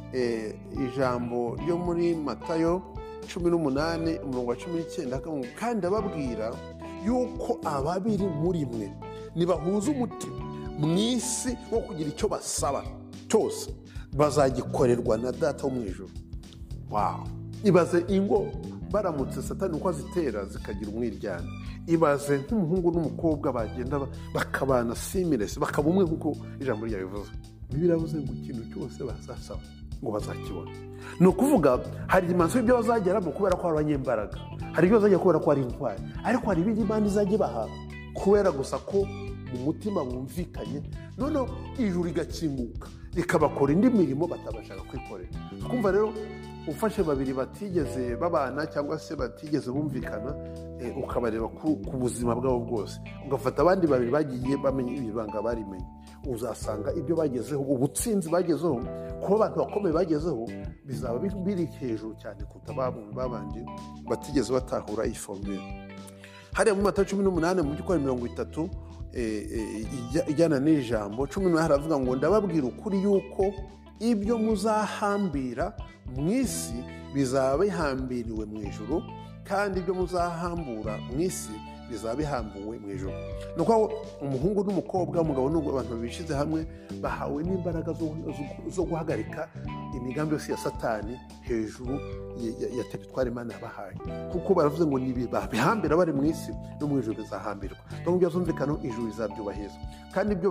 Ijambo ryo muri Matayo cumi n'umunani umurongo wa cumi n'icyenda kandi ababwira yuko ababiri muri mwe nibahuza umutima mu isi wo kugira icyo basaba cyose bazagikorerwa na Data wo mu ijuru. Wow! Ibaze ingo baramutse Satani uko azitera zikagira umwiryane. Ibaze nk'umuhungu n'umukobwa bagenda bakabana seamless, bakaba umwe nk'uko ijambo ryabivuze. Biravuze ngo ikintu cyose bazasaba ngo bazakibona. Ni ukuvuga hari dimansiyo y'ibyo bazageramo kubera ko hari abanyembaraga, hari ibyo bazajya kubera ko ari intwari, ariko hari ibindi Imana izajya ibaha kubera gusa ko mu mutima bumvikanye, noneho ijuru rigakinguka rikabakora indi mirimo batabashaka kwikorera. Twumva rero ufashe babiri batigeze babana cyangwa se batigeze bumvikana, ukabareba ku buzima bwabo bwose, ugafata abandi babiri bagiye bamenye ibibanga barimenye, uzasanga ibyo bagezeho, ubutsinzi bagezeho, kuba abantu bakomeye bagezeho bizaba biri hejuru cyane kuruta babandi batigeze batahura iyi formule. Hariya mu Matayo cumi n'umunani mu by'ukuri mirongo itatu ijyana n'ijambo cumi n'umunani haravuga ngo ndababwira ukuri yuko ibyo muzahambira mu isi bizaba bihambiriwe mu ijuru, kandi ibyo muzahambura mu isi bizaba bihambuwe mu ijuru. Ni ukuvuga umuhungu n'umukobwa, umugabo n'abantu bishyize hamwe bahawe n'imbaraga zo guhagarika imigambi yose ya Satani hejuru ya teritwari Imana yabahaye, kuko baravuze ngo nibihambira bari mu isi no mu ijuru bizahambirwa. Nubwo byazumvikana ijuru rizabyubahiriza, kandi ibyo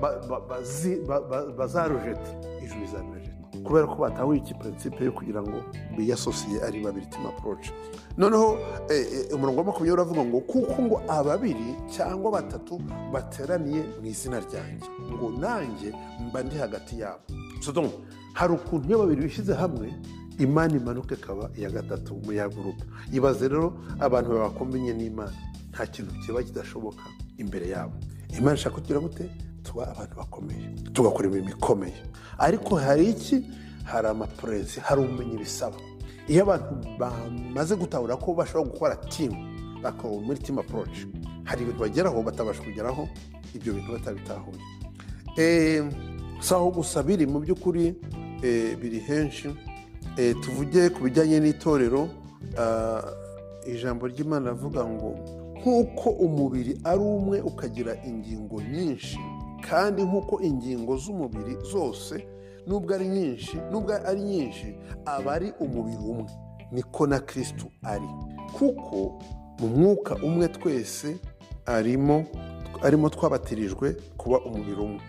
bazarujeta ijuru rizabirujeta, kubera ko batahuye iki principe yo kugira ngo biyasosiye ari babiri, team approach. Noneho umurongo wa makumyabiri uravuga ngo kuko ngo ababiri cyangwa batatu bateraniye mu izina ryanjye, ngo nanjye mba ndi hagati yabo. So donc hari ukuntu iyo babiri bishyize hamwe Imana imanuka ikaba iya gatatu mu ya gurupe. Ibaze rero abantu babakombinye n'Imana, nta kintu kiba kidashoboka imbere yabo. Imana ishaka kugira gute tuba abantu bakomeye, tugakora imirimo ikomeye. Ariko hari iki? Hari amapurensi, hari ubumenyi bisaba. Iyo abantu bamaze gutahura ko bashobora gukora team, bakora muri team approach, hari ibintu bageraho batabasha kugeraho ibyo bintu batabitahuye. Eh, saho gusa biri mu by'ukuri eh, biri henshi. Eh, tuvuge ku bijyanye n'itorero, uh, ijambo ry'Imana avuga ngo nk'uko umubiri ari umwe ukagira ingingo nyinshi, kandi nk'uko ingingo z'umubiri zose nubwo ari nyinshi nubwo ari nyinshi aba ari umubiri umwe, niko na Kristo ari. Kuko mu mwuka umwe twese arimo arimo twabatirijwe kuba umubiri umwe,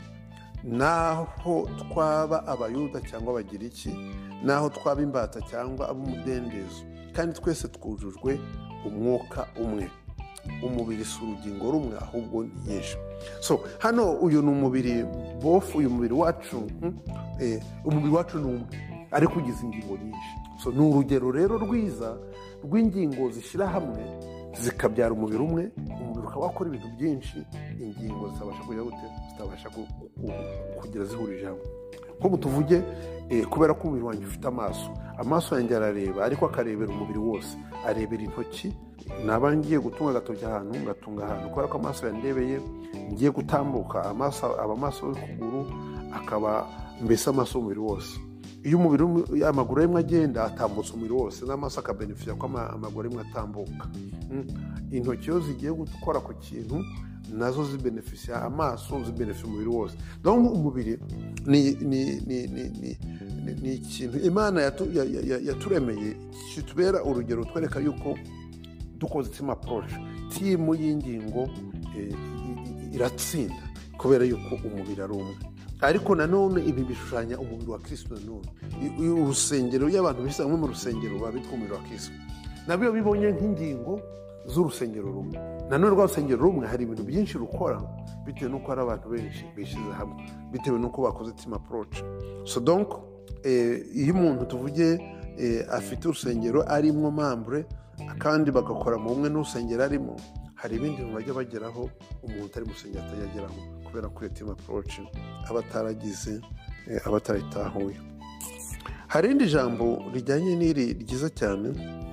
naho twaba abayuda cyangwa abagiriki, naho twaba imbata cyangwa ab'umudendezo, kandi twese twujujwe umwuka umwe. Umubiri si urugingo rumwe ahubwo ni nyinshi. So hano uyu ni umubiri bofu, uyu mubiri wacu hmm? eh, umubiri wacu ni umwe ariko ugize ingingo nyinshi. So ni urugero rero rwiza rw'ingingo zishyira hamwe zikabyara umubiri umwe. Umubiri ukaba wakora ibintu byinshi, ingingo zitabasha kujya gute zitabasha kugira zihurije hamwe. Nko tuvuge eh, kubera ko umubiri wanjye ufite amaso, amaso yanjye arareba ariko akarebera umubiri wose, arebera intoki. Naba ngiye gutunga agatoki ahantu ngatunga ahantu kubera ko amaso yandebeye, ngiye gutambuka amaso aba amaso y'ukuguru akaba mbese amaso umubiri wose. Iyo umubiri amaguru yemwe agenda atambutsa umubiri wose, n'amaso akabenefita ko amaguru yemwe atambuka. hmm. Intoki yo zigiye gukora ku kintu nazo zibenefisa amaso, zibenefisa umubiri wose. Donc umubiri ni ni ni ni ni ikintu Imana yaturemeye kitubera urugero twereka yuko dukoze team approach, team y'ingingo eh, iratsinda kubera yuko umubiri ari umwe. Ariko nanone ibi bishushanya umubiri wa Kristo. Nanone urusengero y'abantu bishyize hamwe mu rusengero babitwa umubiri wa Kristo, nabyo bibonye nk'ingingo z'urusengero rumwe. Nanone rwa rusengero rumwe hari ibintu byinshi rukora bitewe n'uko hari abantu benshi bishyize hamwe, bitewe n'uko bakoze team approach. So donc eh, iyo umuntu tuvuge eh, afite urusengero arimo membre kandi bagakora mu bumwe n'urusengero arimo, hari ibindi bintu bajya bageraho umuntu utari mu rusengero atayageraho kubera ko team approach aba ataragize eh, aba ataritahuye. Hari indi jambo rijyanye n'iri ryiza cyane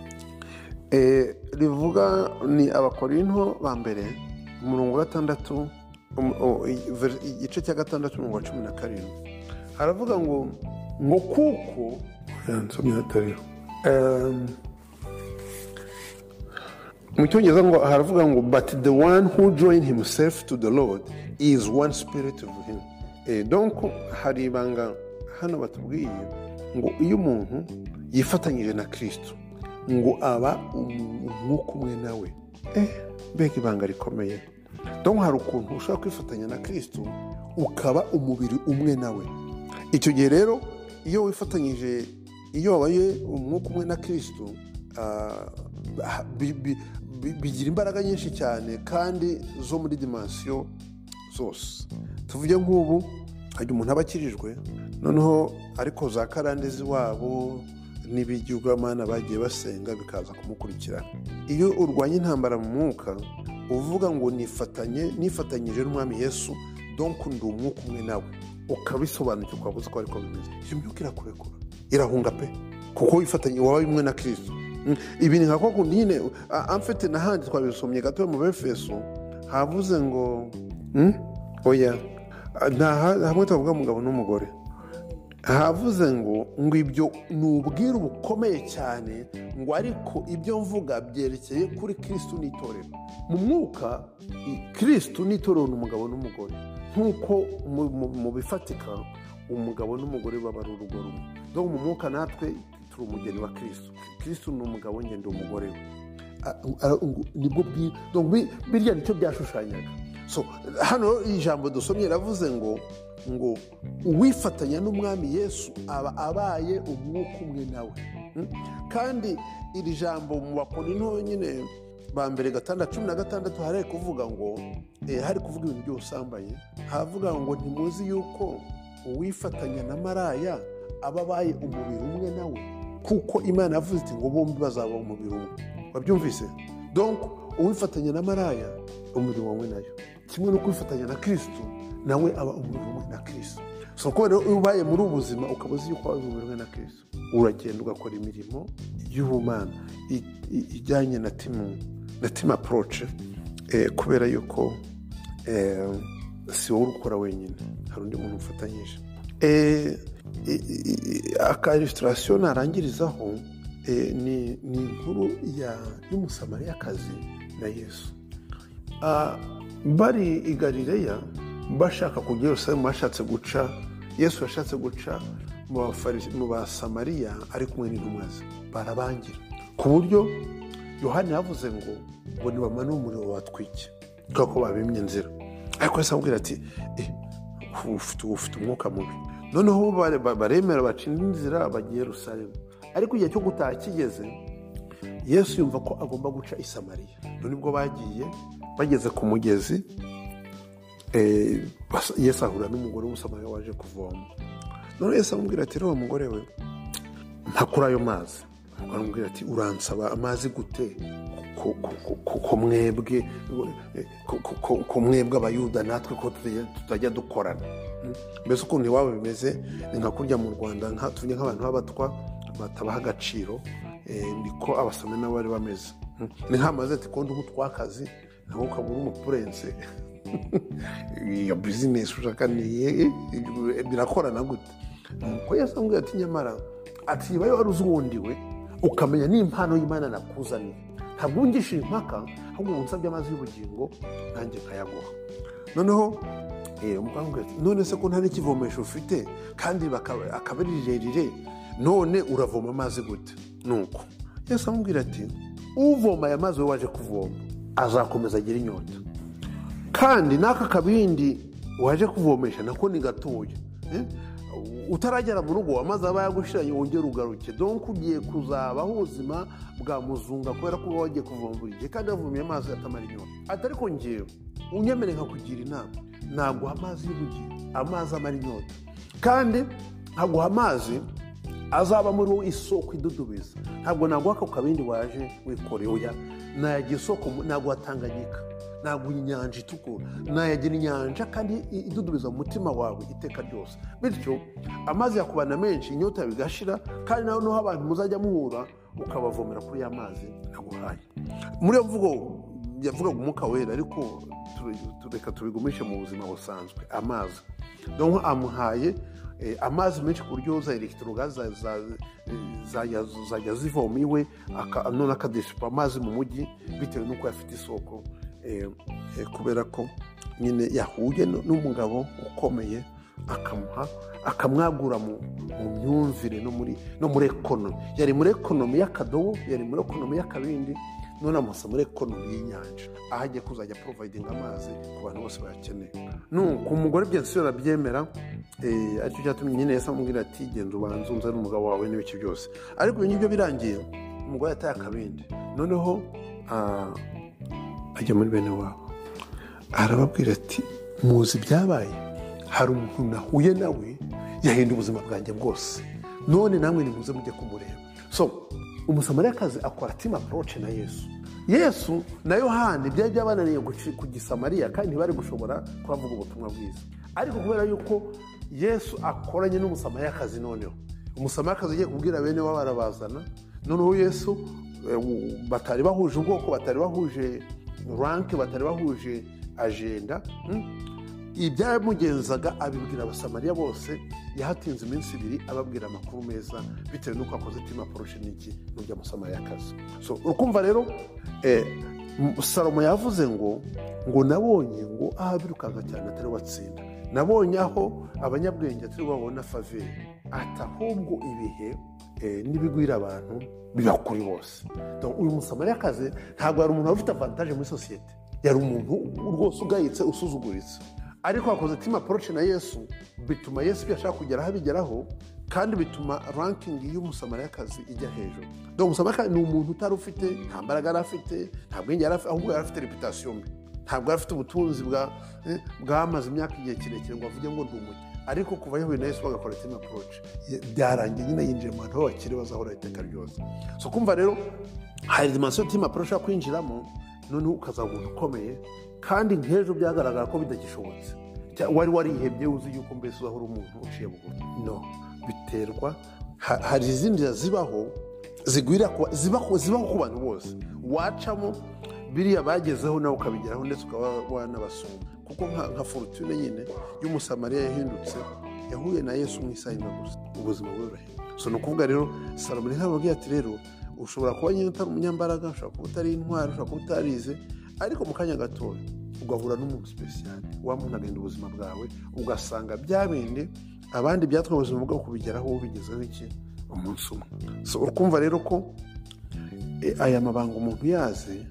eh, rivuga ni Abakorinto ba mbere umurongo wa gatandatu, igice cya gatandatu umurongo wa cumi na karindwi. Haravuga ngo ngo kuko yansomye hatariho um, mu cyongereza ngo haravuga ngo but the one who joined himself to the Lord is one spirit with him. Eh, donc hari ibanga hano batubwiye ngo iyo umuntu yifatanyije na Kristo ngo aba umwuka umwe nawe. Eh, mbega ibanga rikomeye. Donc hari ukuntu ushobora kwifatanya na Kristo ukaba umubiri umwe nawe. Icyo gihe rero iyo wifatanyije, iyo wabaye umwuka umwe na Kristo, uh, bi, bi, bi, bigira imbaraga nyinshi cyane kandi zo muri dimension zose. Tuvuge nk'ubu hajya umuntu abakirijwe, noneho ariko za karandezi wabo n'ibigirwamana bagiye basenga bikaza kumukurikirana. Iyo urwanya intambara mu mwuka uvuga ngo nifatanye nifatanyije n'Umwami Yesu, donc ndi umwuka umwe nawe, ukabisobanukirwa ukabuza ko ariko bimeze, iyo myuka irakurekura irahunga pe, kuko wifatanye wabaye umwe na Kristo. Ibi ni nkako kundi nyine amfite n'ahandi twabisomye gato mu Befeso havuze ngo hmm? oya nta hamwe tuvuga umugabo n'umugore, havuze ngo ngo ibyo ni ubwiru bukomeye cyane, ngo ariko ibyo mvuga byerekeye kuri Kristo n'itorero. Mu mwuka Kristo n'itorero ni umugabo n'umugore, nk'uko mu bifatika umugabo n'umugore baba ari urugo rumwe. Dore mu mwuka natwe turi umugeni wa Kristo. Kristo ni umugabo, njye ndi umugore we. Nibwo birya nicyo byashushanyaga. So hano ijambo dusomye ravuze ngo ngo uwifatanya n'umwami Yesu aba abaye umwuka umwe nawe. Kandi iri jambo mu Bakorinto nyine ba mbere gatandatu cumi na gatandatu hari kuvuga ngo eh, hari kuvuga ibintu by'ubusambanyi, havuga ngo ntimuzi yuko uwifatanya na maraya aba abaye umubiri umwe nawe, kuko Imana yavuze iti ngo bombi bazaba umubiri umwe. Wabyumvise? Donc uwifatanya na maraya umubiri umwe nayo, kimwe no kwifatanya na Kristo nawe aba umubiri umwe na Kristo. So ko rero ubaye muri ubuzima ukabuzi yuko aba umubiri umwe na Kristo, uragenda ugakora imirimo y'ubumana ijyanye na timu na team approach, eh, kubera yuko eh, si wowe ukora wenyine, hari undi muntu ufatanyije. Eh, aka illustration narangirizaho eh, ni ni inkuru ya y'umusamariyakazi na Yesu. Ah, bari i Galileya bashaka kujya Yerusalemu, bashatse guca Yesu yashatse guca mu mu Basamariya ari kumwe n'intumwa ze, barabangira ku buryo Yohani yavuze ngo ngo nibamane umuriro watwike kuko babimye inzira. Ariko Yesu amubwira ati eh ufite ufite umwuka mubi. Noneho baremera bacinda inzira bagiye Yerusalemu, ariko igihe cyo gutaha kigeze Yesu yumva ko agomba guca i Samariya. None ubwo bagiye bageze ku mugezi, eh Yesu ahura n'umugore w'Umusamariya waje kuvoma. None Yesu amubwira ati rero umugore we ntakura ayo mazi. Aramubwira ati uransaba amazi gute ko mwebwe ko mwebwe abayuda natwe ko tutajya dukorana? Mbese ukuntu iwabo bimeze ni nka kurya mu Rwanda nka tuvuge nk'abantu b'abatwa batabaha agaciro, niko Abasamariya nabo bari bameze. Ni nk'amaze ati ko ndi umutwakazi naho ukabura umupurense iyo business ushaka niye birakorana gute? Ko Yesu amubwira ati nyamara ati niba wari uzi uwundi we ukamenya n'impano y'Imana nakuzaniye, ntabwo ungisha impaka ahubwo unsabye amazi y'ubugingo nanjye kayaguha. Noneho eh umuganga ati none se ko nta n'ikivomesho ufite kandi akabirirerire, none uravoma amazi gute? Nuko Yesu amubwira ati uvoma aya mazi we waje kuvoma azakomeza agira inyota, kandi naka kabindi waje kuvomesha nako ni gatoya, eh utaragera mu rugo amazi aba yagushiranye wongera ugaruke. Donc ugiye kuzabaho ubuzima bwa muzunga kubera ko wagiye kuvoma buri gihe kandi avumiye amazi atamara inyota. Atari ko ngewe unyemere nka kugira inama, naguha amazi y'ubugingo, amazi amara inyota, kandi nkaguha amazi azaba muri isoko idudubiza. Ntabwo naguha ako kabindi waje wikoreye, oya nayagira isoko, naguha Tanganyika, naguha inyanja itukura, nayagira inyanja kandi idudubiza mu mutima wawe iteka ryose. Bityo amazi yakubana menshi, inyota bigashira, kandi naho no abantu muzajya muhura ukabavomera kuri ya mazi naguhaye. Muri mvugo yavuga umwuka wera, ariko tureka tubigumishe mu buzima busanzwe amazi. Donc amuhaye eh, amazi menshi ku buryo za electrogaz zajya zivoma iwe, none akadeshipa amazi mu mujyi bitewe n'uko yafite isoko, eh, eh, kubera ko nyine yahuye n'umugabo ukomeye akamuha akamwagura mu myumvire no muri no muri ekonomi. Yari muri ekonomi y'akadobo, yari muri ekonomi y'akabindi, none amusa muri ekonomi y'inyanja, aho agiye kuzajya providing amazi ku bantu bose bayakeneye. Nuko umugore byose arabyemera, eh aricyo cyatumye nyine Yesu amubwira ati genda ubanze unze n'umugabo wawe n'ibiki byose. Ariko ibyo birangiye umugore yataye akabindi, noneho ajya muri bene wabo arababwira ati muzi byabaye, hari umuntu nahuye nawe yahinda ubuzima bwanjye bwose, none namwe nimuze mujye kumureba. So umusamariyakazi akora team approach na Yesu. Yesu na Yohani byari byabananiye ku Gisamariya kandi ntibari gushobora kuvuga ubutumwa bwiza, ariko kubera yuko Yesu akoranye n'umusamariyakazi, noneho umusamariyakazi agiye kubwira bene wabo barabazana. Noneho Yesu batari bahuje ubwoko, batari bahuje rank, batari bahuje agenda, ibyamugenzaga abibwira abasamariya bose. Yahatinze iminsi ibiri ababwira amakuru meza bitewe n'uko akoze tima approche n'iki n'ujya musamariyakazi. So urukumva rero eh, Salomo yavuze ngo ngo nabonye ngo aha birukanka cyane atari watsinda, nabonye aho abanyabwenge atari babona faveri, ati ahubwo ibihe eh, n'ibigwira abantu biba kuri bose. Donc uyu musamariyakazi ntabwo yari umuntu ufite avantage muri societe, yari umuntu rwose ugayitse usuzuguritse, ariko akoze tima approche na Yesu bituma Yesu yashaka kugera abigeraho, kandi bituma ranking y'umusamariyakazi ijya hejuru. Donc umusamariyakazi ni umuntu utari ufite nta mbaraga yari afite, nta bwenge yari afite, ahubwo yari afite reputation mbi, ntabwo yari afite ubutunzi bwa bwamaze imyaka igihe kirekire ngo avuge ngo ndi umugi. Ariko kuva yahuye na Yesu bagakora tima approach byarangiye nyine yinjiye mu bantu bakiri bazahora iteka ryose. So kumva rero hari dimension tima approach yo kwinjiramo, none ukazaba umuntu ukomeye, kandi nk'ejo byagaragara ko bidagishobotse, wari warihebye uzi yuko mbese uzahora umuntu uciye bugufi. No, biterwa hari izindi zibaho zigwira zibaho zibaho ku bantu bose, wacamo biriya bagezeho nawe ukabigeraho ndetse ukaba wanabasumba. Kuko nka Fortune nyine y'umusamariya yahindutse, yahuye na Yesu mu isaha imwe gusa, ubuzima bwe burahinduka. So no kuvuga rero Salomo ntababwiye ati rero ushobora kuba nyine utari umunyambaraga, ushobora kuba utari intwari, ushobora kuba utarize, ariko mu kanya gatoya ugahura n'umuntu special wamuntu agenda ubuzima bwawe, ugasanga bya bindi abandi byatwaye ubuzima bwawe kubigeraho ubigezeho iki umunsi umwe. So urukumva rero ko e, aya mabanga umuntu yaze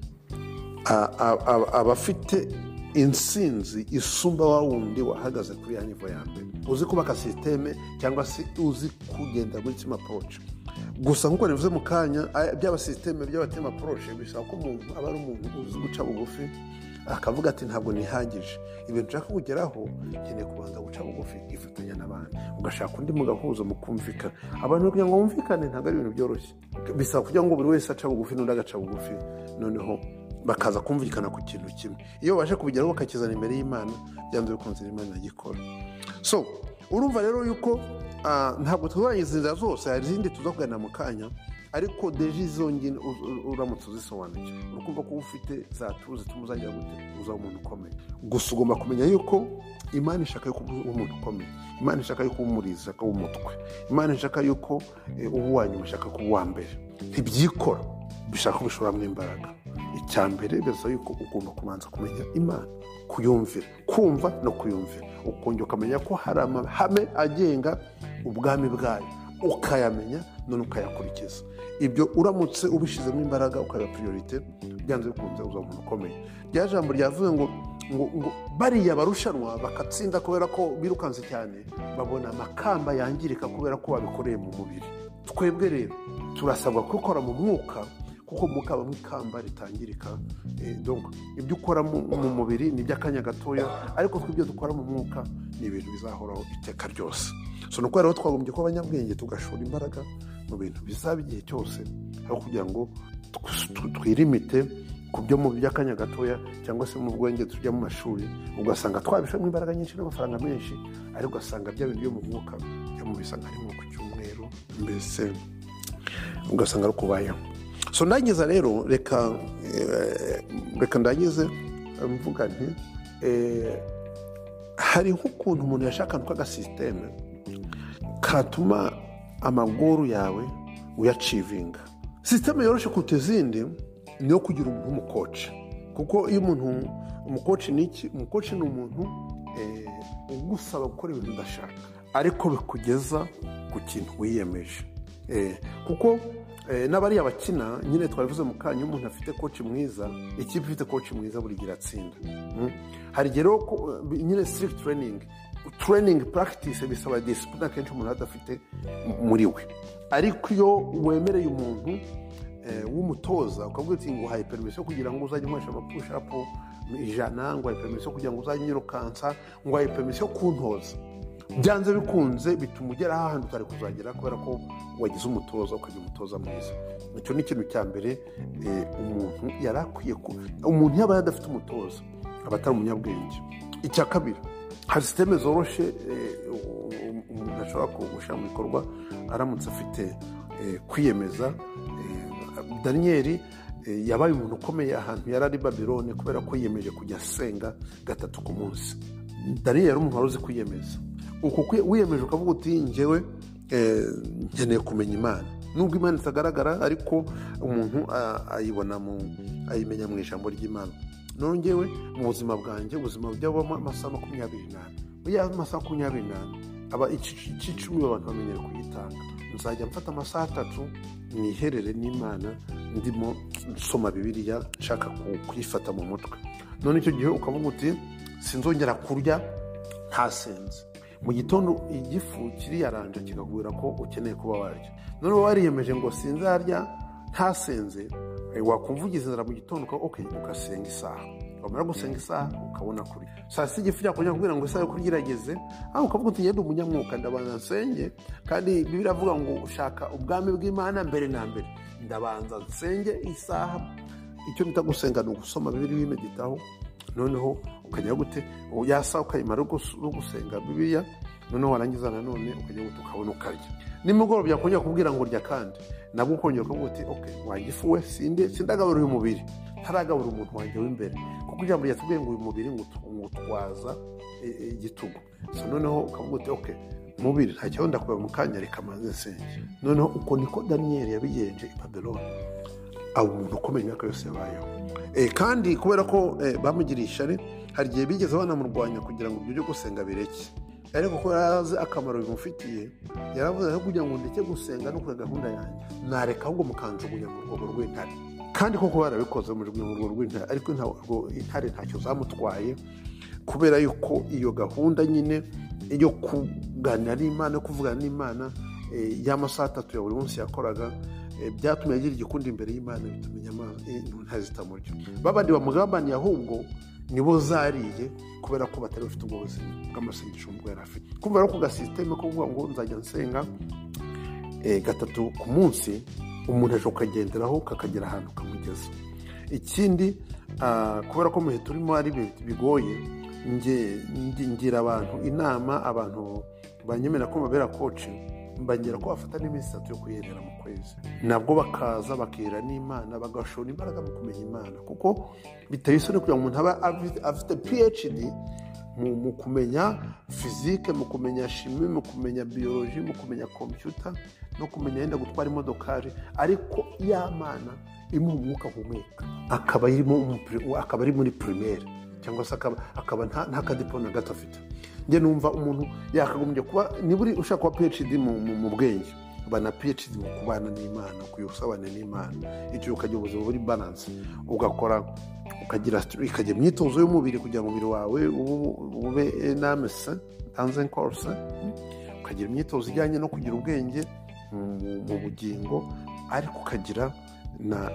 abafite insinzi isumba wa wundi wahagaze kuri ya nivo ya mbere, uzi kubaka systeme cyangwa se uzi kugenda muri tima approach. Gusa nkuko nivuze mu kanya byaba systeme byaba tima approach bisaba ko umuntu aba ari umuntu uzi guca bugufi, akavuga ati ntabwo nihagije, ibintu nshaka kugeraho nkeneye kubanza guca bugufi ifatanya n'abandi, ugashaka undi mugahuza mukumvikana. Abantu kugira ngo bumvikane ntabwo ari ibintu byoroshye, bisaba kugira ngo buri wese aca bugufi n'undi agaca bugufi, noneho bakaza kumvikana ku kintu kimwe. Iyo baje kubigeraho bakakizana imbere y'Imana, byanze bikunze Imana igikora. So urumva rero yuko uh, ntabwo tuzarangiza inzira zose, hari izindi tuza kugana mu kanya, ariko deje izo ngine uramutse uzisobanukiwe, urukumva ko ufite zatuze tumuzangira gute uzaba umuntu ukomeye. Gusa ugomba kumenya yuko Imana ishaka yuko umuntu ukomeye, Imana ishaka yuko umuriza, ishaka umutwe, Imana ishaka yuko ubu wanyuma ishaka kuba uwa mbere. Ntibyikora, bishaka kubishoramo imbaraga. Icyambere birasa yuko ugomba kubanza kumenya Imana, kuyumvira, kumva no kuyumvira, ukongera ukamenya ko hari amahame agenga ubwami bwayo, ukayamenya none ukayakurikiza. Ibyo uramutse ubishizemo imbaraga ukaba priorite, byanze bikunze uzaba umuntu ukomeye. Rya jambo ryavuze ngo ngo ngo bariya barushanwa bakatsinda kubera ko birukanze cyane, babona amakamba yangirika kubera ko babikoreye mu mubiri. Twebwe rero turasabwa gukora mu mwuka, kuko mwuka bamwe ikamba ritangirika. Eh, donc ibyo ukora mu mubiri ni by'akanya gatoya, ariko twibyo dukora mu mwuka ni ibintu bizahoraho iteka ryose. So nuko rero twagombye ko abanyabwenge tugashora imbaraga mu bintu bizaba igihe cyose, aho kugira ngo twirimite ku byo mu by'akanya gatoya cyangwa se mu bwenge tujya mu mashuri, ugasanga twabishamo imbaraga nyinshi n'amafaranga menshi, ariko ugasanga bya bintu byo mu mwuka byo mu bisanga harimo ku cyumweru, mbese ugasanga ari kubayeho. So ndangiza rero reka reka ndangize mvuga nti eh hari nk'ukuntu umuntu yashakana kwa systeme katuma amaguru yawe uyachivinga. Systeme yoroshe kutezindi niyo kugira umuntu umukoci, kuko iyo umuntu umukoci niki, umukoci ni umuntu eh ugusaba gukora ibintu udashaka ariko bikugeza ku kintu wiyemeje. Eh kuko Eh, nabari abakina nyine twabivuze mu kanya, umuntu afite coach mwiza, ikipe ifite coach mwiza buri gira atsinda. Hmm? Hari gero nyine strict training, training practice bisaba discipline kenshi umuntu adafite muri we. Ariko iyo wemereye umuntu eh, w'umutoza ukavuga ati ngo haye permission kugira ngo uzajye mwasha push up ijana, ngo haye permission kugira ngo uzajye nyirukansa, ngo haye permission kuntoza, byanze bikunze bituma ugera ahantu utari kuzagera kubera ko wagize umutoza ukagira umutoza mwiza. Icyo ni ikintu cya mbere umuntu yarakwiye ko umuntu yaba yadafite umutoza aba atari umunyabwenge. Icya kabiri, hari systeme zoroshe umuntu ashobora kugushyira mu bikorwa aramutse afite kwiyemeza. Daniel yabaye umuntu ukomeye ahantu yari ari Babylone kubera ko yiyemeje kujya asenga gatatu ku munsi. Daniyeli yari umuntu wari uzi kwiyemeza. Uko wiyemeje ukavuga uti njyewe nkeneye kumenya Imana, nubwo Imana itagaragara ariko umuntu ayibona mu ayimenya mu ijambo ry'Imana. None njyewe mu buzima bwanjye, ubuzima bw'abamo amasaha makumyabiri n'ane, buriya amasaha makumyabiri n'ane aba icumi abantu bamenyere kuyitanga. Nzajya mfata amasaha atatu niherere n'Imana, ndimo nsoma Bibiliya, nshaka kuyifata mu mutwe. None icyo gihe ukavuga uti sinzongera kurya ntasenze. Mu gitondo igifu kiriyaranja kikakubwira ko ukeneye kuba warya. None wariyemeje ngo sinzarya ntasenze, wakumva ugize inzara mu gitondo uka okay ugasenga isaha. Wamara gusenga isaha ukabona kuri saa sita igifu cyakongera kubwira ngo isaha yo kurya irageze, aho ukavuga uti yenda umunyamwuka ndabanza nsenge, kandi Bibiliya avuga ngo ushaka ubwami bw'Imana mbere na mbere, ndabanza nsenge isaha. Icyo bita gusenga ni ugusoma Bibiliya wimeditaho, noneho ukajya gute yasa ukayimara gusenga Bibiliya, noneho warangiza nanone ukajya gute ukabona ukarya. Nimugoroba byakongera kubwira ngo urya, kandi nabwo ukongera ukavuga uti okay wagifu we sinde sindagabura uyu mubiri, ntaragabura umuntu wanjye w'imbere, kuko ijambo ryatubwiye ngo uyu mubiri ngutwaza igitugu. So noneho ukavuga uti okay mubiri nta cyo ndakubera mu kanya reka manze nsenge. Noneho uko niko Daniyeli yabigenje i Babylon, abo umuntu ukomeye imyaka yose yabayeho. E, kandi kubera ko e, bamugiriye ishyari, hari igihe bigeze banamurwanya kugira ngo ibyo gusenga bireke, ariko ko yarazi akamaro bimufitiye, yaravuze ko kugira ngo ndeke gusenga no kuri gahunda yanjye nareka ahubwo mukanjugunya mu rwobo rw'intare. Kandi koko barabikoze mu rwobo rw'intare, ariko intare ntacyo zamutwaye, kubera yuko iyo gahunda nyine yo kuganira n'Imana, kuvugana n'Imana e, y'amasaha atatu ya buri munsi yakoraga, byatumye agira igikundi imbere y'Imana, bitumenya ntazitamuryo. Babandi bamugambaniye ahubwo nibo zariye, kubera ko batari bafite ubwo buzima bw'amasengesho mu yari afite. Kumva rero ku gasisiteme ko kuvuga ngo nzajya nsenga e, gatatu ku munsi, umuntu aje ukagenderaho kakagera ahantu kamugeza. Ikindi kubera ko muhe turimo ari bigoye, ngira abantu inama, abantu banyemera ko babera coaching, mbangira ko bafata n'iminsi itatu yo kuyerera mu kwezi, nabwo bakaza bakera n'Imana, bagashora imbaraga mu kumenya Imana, kuko biteye isoni kugira ngo umuntu aba afite P H D mu kumenya fizike, mu kumenya shimi, mu kumenya biology, mu kumenya computer, no kumenya yenda gutwara imodokari, ariko y'Imana imuha umwuka humeka, akaba akaba ari muri primaire, cyangwa se akaba nta kadipo na gato afite. Nge numva umuntu yakagombye kuba niburi ushaka kuba P H D mu bwenge, bana P H D mu kubana n'Imana, kuyusabana n'Imana, icyo ukagira ubuzima buri balance, ugakora ukagira ikajya imyitozo y'umubiri kugira ngo umubiri wawe ube namese tanzen course, ukagira imyitozo ijyanye no kugira ubwenge mu bugingo, ariko ukagira na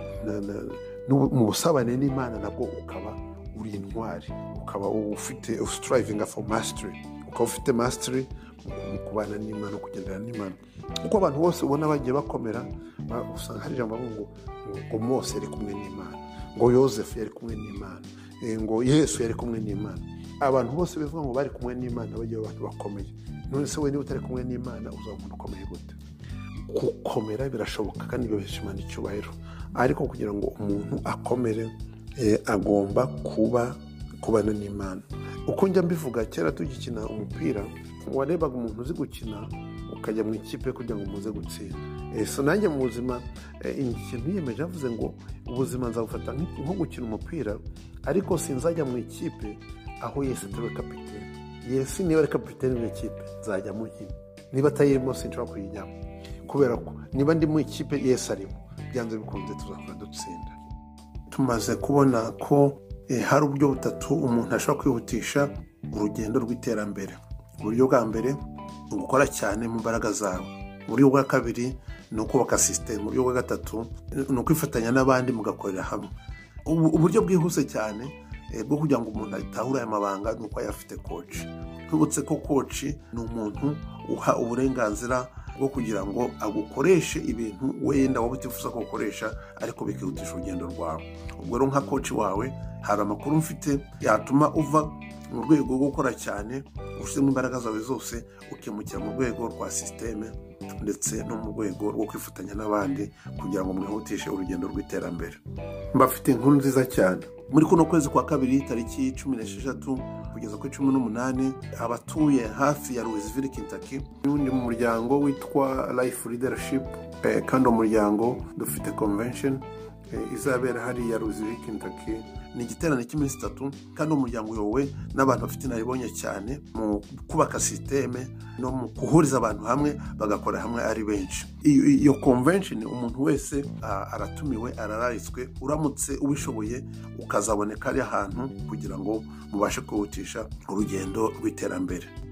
mu busabane n'Imana, nabwo ukaba uri intwari, ukaba ufite striving for mastery, ukaba ufite mastery mu kubana n'Imana, kugendana n'Imana. Uko abantu bose ubona bagiye bakomera, usanga hari ijambo ngo ngo Mose yari kumwe n'Imana, ngo Yosefu yari kumwe n'Imana, ngo Yesu yari kumwe n'Imana. Abantu bose bivuga ngo bari kumwe n'Imana bagiye abantu bakomeye. None se we niba utari kumwe n'Imana uzaba umuntu ukomeye gute? Gukomera birashoboka kandi bibesha Imana icyubahiro, ariko kugira ngo umuntu akomere E, agomba kuba kubana n'Imana. Uko njya mbivuga, kera tugikina umupira, warebaga umuntu uzi gukina ukajya mu ikipe kugira ngo muze gutsinda. E, so nanjye mu buzima e, ikintu yiyemeje avuze ngo ubuzima nzabufata nko gukina umupira, ariko sinzajya mu ikipe aho Yesu atari kapiteni. Yesu niba ari kapiteni w'ikipe nzajya mu ikipe, niba atayirimo sinshobora kuyijyamo, kubera ko niba ndi mu ikipe Yesu arimo, byanze bikunze tuzakora dutsinda. Tumaze kubona ko eh, hari uburyo butatu umuntu ashobora kwihutisha urugendo rw'iterambere. Uburyo bwa mbere ni gukora cyane mu mbaraga zawe, uburyo bwa kabiri ni ukubaka system, uburyo bwa gatatu ni ukwifatanya n'abandi mugakorera hamwe. Uburyo bwihuse cyane eh, bwo kugira ngo umuntu atahure aya mabanga ni uko yafite coach. Twibutse ko coach ni umuntu uha uburenganzira bwo kugira ngo agukoreshe ibintu wenda wowe utifuza ko ukoresha, ariko bikihutisha urugendo rwawe. Ubwo rero nka coach wawe hari amakuru mfite yatuma uva mu rwego rwo gukora cyane ushyizemo imbaraga zawe zose ukimukira mu rwego rwa systeme, ndetse no mu rwego rwo kwifatanya n'abandi kugira ngo mwihutishe urugendo rw'iterambere. Mbafite inkuru nziza cyane. muri kuno kwezi kwa kabiri tariki cumi n'esheshatu kugeza kuri cumi n'umunani abatuye hafi ya Louisville, Kentucky, n'undi mu muryango witwa Life Leadership, eh, kandi umuryango dufite convention eh, izabera hari ya Louisville, Kentucky. Ni igiterane cy'iminsi itatu kandi umuryango uyobowe n'abantu bafite inaribonye cyane mu kubaka systeme no mu kuhuriza abantu hamwe bagakora hamwe ari benshi. Iyo convention umuntu wese uh, aratumiwe, arararitswe, uramutse ubishoboye ukazaboneka ari ahantu kugira ngo mubashe kwihutisha urugendo rw'iterambere.